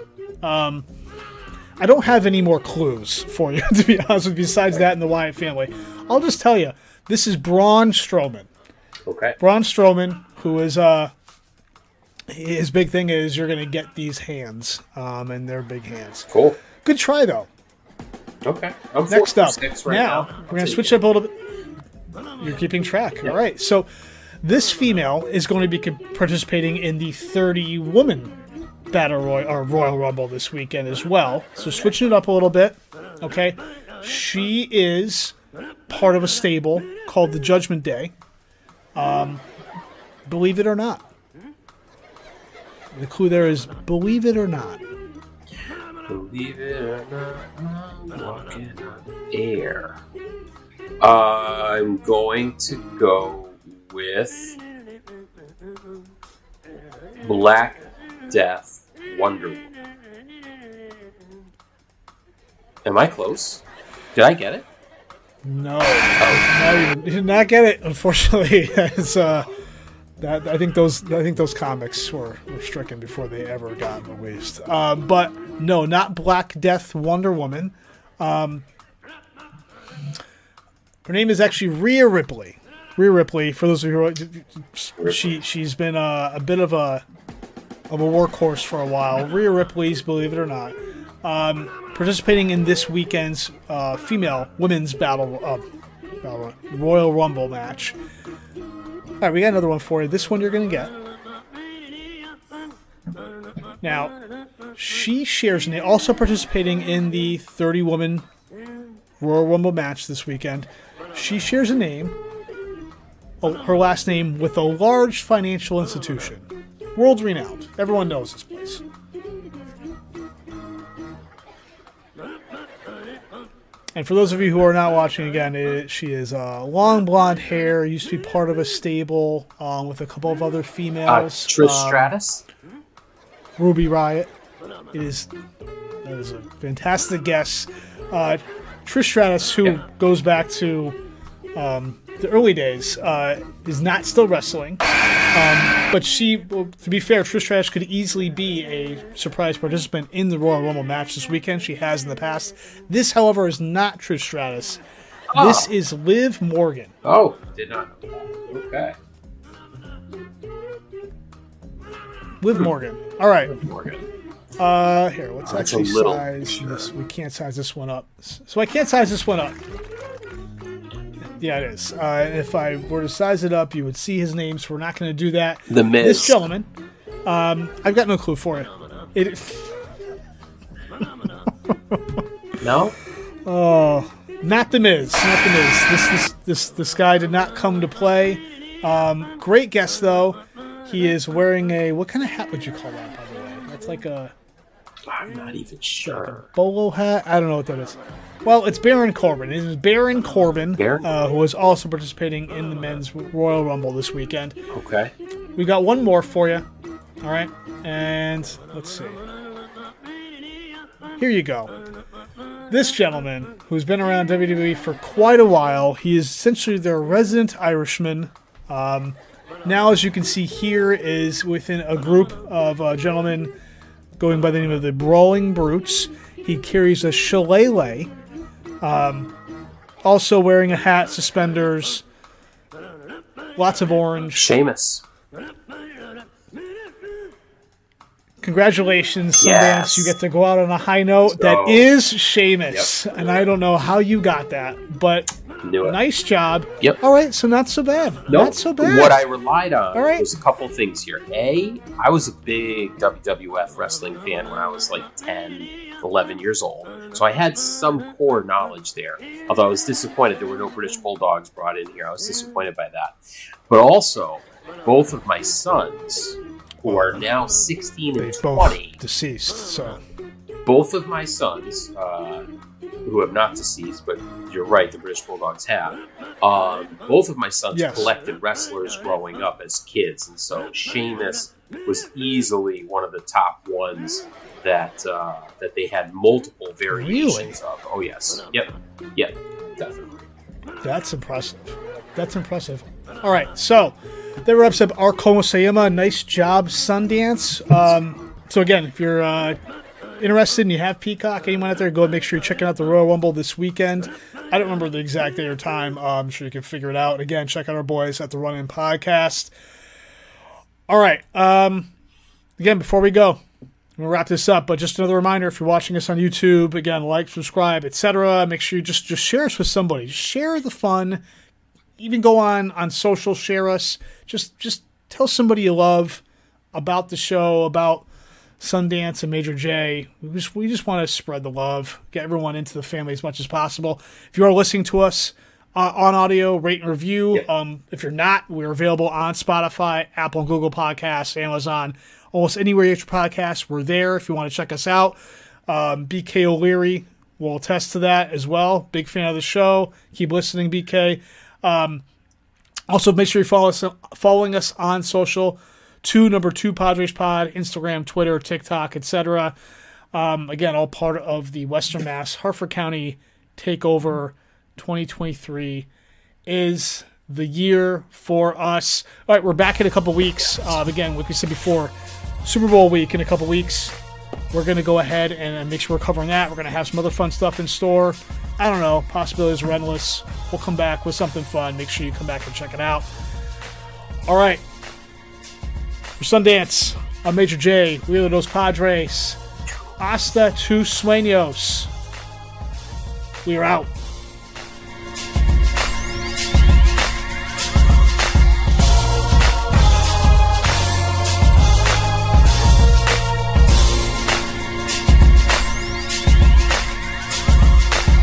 Speaker 2: I don't have any more clues for you, to be honest with you, besides that and the Wyatt family. I'll just tell you, this is Braun Strowman.
Speaker 1: Okay.
Speaker 2: Braun Strowman, who is his big thing is you're going to get these hands, and they're big hands.
Speaker 1: Cool.
Speaker 2: Good try, though.
Speaker 1: Okay.
Speaker 2: Next up, now we're going to switch up a little bit. You're keeping track. Yep. All right. So this female is going to be participating in the 30-woman Royal Rumble this weekend as well. So switching it up a little bit. Okay. She is part of a stable called the Judgment Day. Believe it or not. The clue there is believe it or not.
Speaker 1: Believe it or not, I'm walking on air. I'm going to go with Black Death Wonder Woman. Am I close? Did I get it?
Speaker 2: No. No, you did not get it. Unfortunately, I think those comics were stricken before they ever got released. But no, not Black Death Wonder Woman. Her name is actually Rhea Ripley. Rhea Ripley, for those of you who she's been a bit of a workhorse for a while. Rhea Ripley's, believe it or not, participating in this weekend's female women's Royal Rumble match. All right, we got another one for you. This one you're going to get. Now, she shares name, also participating in the 30-woman Royal Rumble match this weekend. She shares a name, her last name, with a large financial institution. World renowned. Everyone knows this place. And for those of you who are not watching again, she is long blonde hair, used to be part of a stable with a couple of other females.
Speaker 1: Trish Stratus?
Speaker 2: Ruby Riott. That is a fantastic guess. Trish Stratus, who goes back to the early days, is not still wrestling. But she, to be fair, Trish Stratus could easily be a surprise participant in the Royal Rumble match this weekend. She has in the past. This, however, is not Trish Stratus. Oh. This is Liv Morgan.
Speaker 1: Oh, did not know that. Okay.
Speaker 2: Liv Morgan. All right.
Speaker 1: Liv Morgan.
Speaker 2: Here, let's actually size this. We can't size this one up. So I can't size this one up. Yeah, it is. If I were to size it up, you would see his name, so we're not going to do that.
Speaker 1: The Miz.
Speaker 2: This gentleman, I've got no clue for you.
Speaker 1: No?
Speaker 2: Oh, not the Miz. Not the Miz. This guy did not come to play. Great guess, though. He is wearing a... What kind of hat would you call that, by the way? That's like a...
Speaker 1: I'm not even sure.
Speaker 2: Like a bolo hat? I don't know what that is. Well, it's Baron Corbin. It is Baron Corbin, who is also participating in the men's Royal Rumble this weekend.
Speaker 1: Okay.
Speaker 2: We got one more for you. All right. And let's see. Here you go. This gentleman, who's been around WWE for quite a while, he is essentially their resident Irishman. Now, as you can see here, is within a group of gentlemen going by the name of the Brawling Brutes. He carries a shillelagh. Also wearing a hat, suspenders, lots of orange.
Speaker 1: Sheamus.
Speaker 2: Congratulations, Sundance. Yes. You get to go out on a high note. That is Sheamus. Yep. And I don't know how you got that, but nice job.
Speaker 1: Yep.
Speaker 2: All right, so not so bad. Nope. Not so bad.
Speaker 1: What I relied on was a couple things here. I was a big WWF wrestling fan when I was like 10, 11 years old. So I had some core knowledge there. Although I was disappointed there were no British Bulldogs brought in here. I was disappointed by that. But also, both of my sons who are now 16 and 20.
Speaker 2: Deceased, so.
Speaker 1: Both of my sons, who have not deceased, but you're right, the British Bulldogs have. Both of my sons collected wrestlers growing up as kids, and so Sheamus was easily one of the top ones that they had multiple variations of. Oh yes, yep, definitely.
Speaker 2: That's impressive. All right, so that wraps up our Como Se Llama. Nice job, Sundance. So again, if you're interested and you have Peacock, anyone out there, go and make sure you're checking out the Royal Rumble this weekend. I don't remember the exact day or time. I'm sure you can figure it out. Again, check out our boys at the Run In Podcast. All right. Again, before we go, we'll wrap this up, but just another reminder, if you're watching us on YouTube, again, like, subscribe, etc. Make sure you just share us with somebody. Just share the fun. Even go on social, share us. Just tell somebody you love about the show, about Sundance and Major J. We just want to spread the love, get everyone into the family as much as possible. If you are listening to us on audio, rate and review. Yeah. If you're not, we're available on Spotify, Apple and Google Podcasts, Amazon, almost anywhere you get your podcasts. We're there if you want to check us out. BK O'Leary will attest to that as well. Big fan of the show. Keep listening, BK. Also, make sure you're following us on social. Number 2 Padres Pod, Instagram, Twitter, TikTok, etc. Again, all part of the Western Mass Harford County Takeover 2023 is the year for us. All right, we're back in a couple weeks. Again, like we said before, Super Bowl week in a couple weeks. We're going to go ahead and make sure we're covering that. We're going to have some other fun stuff in store. I don't know. Possibilities are endless. We'll come back with something fun. Make sure you come back and check it out. All right. For Sundance, I'm Major J. Wheeler Dos Padres. Hasta tus sueños. We are out.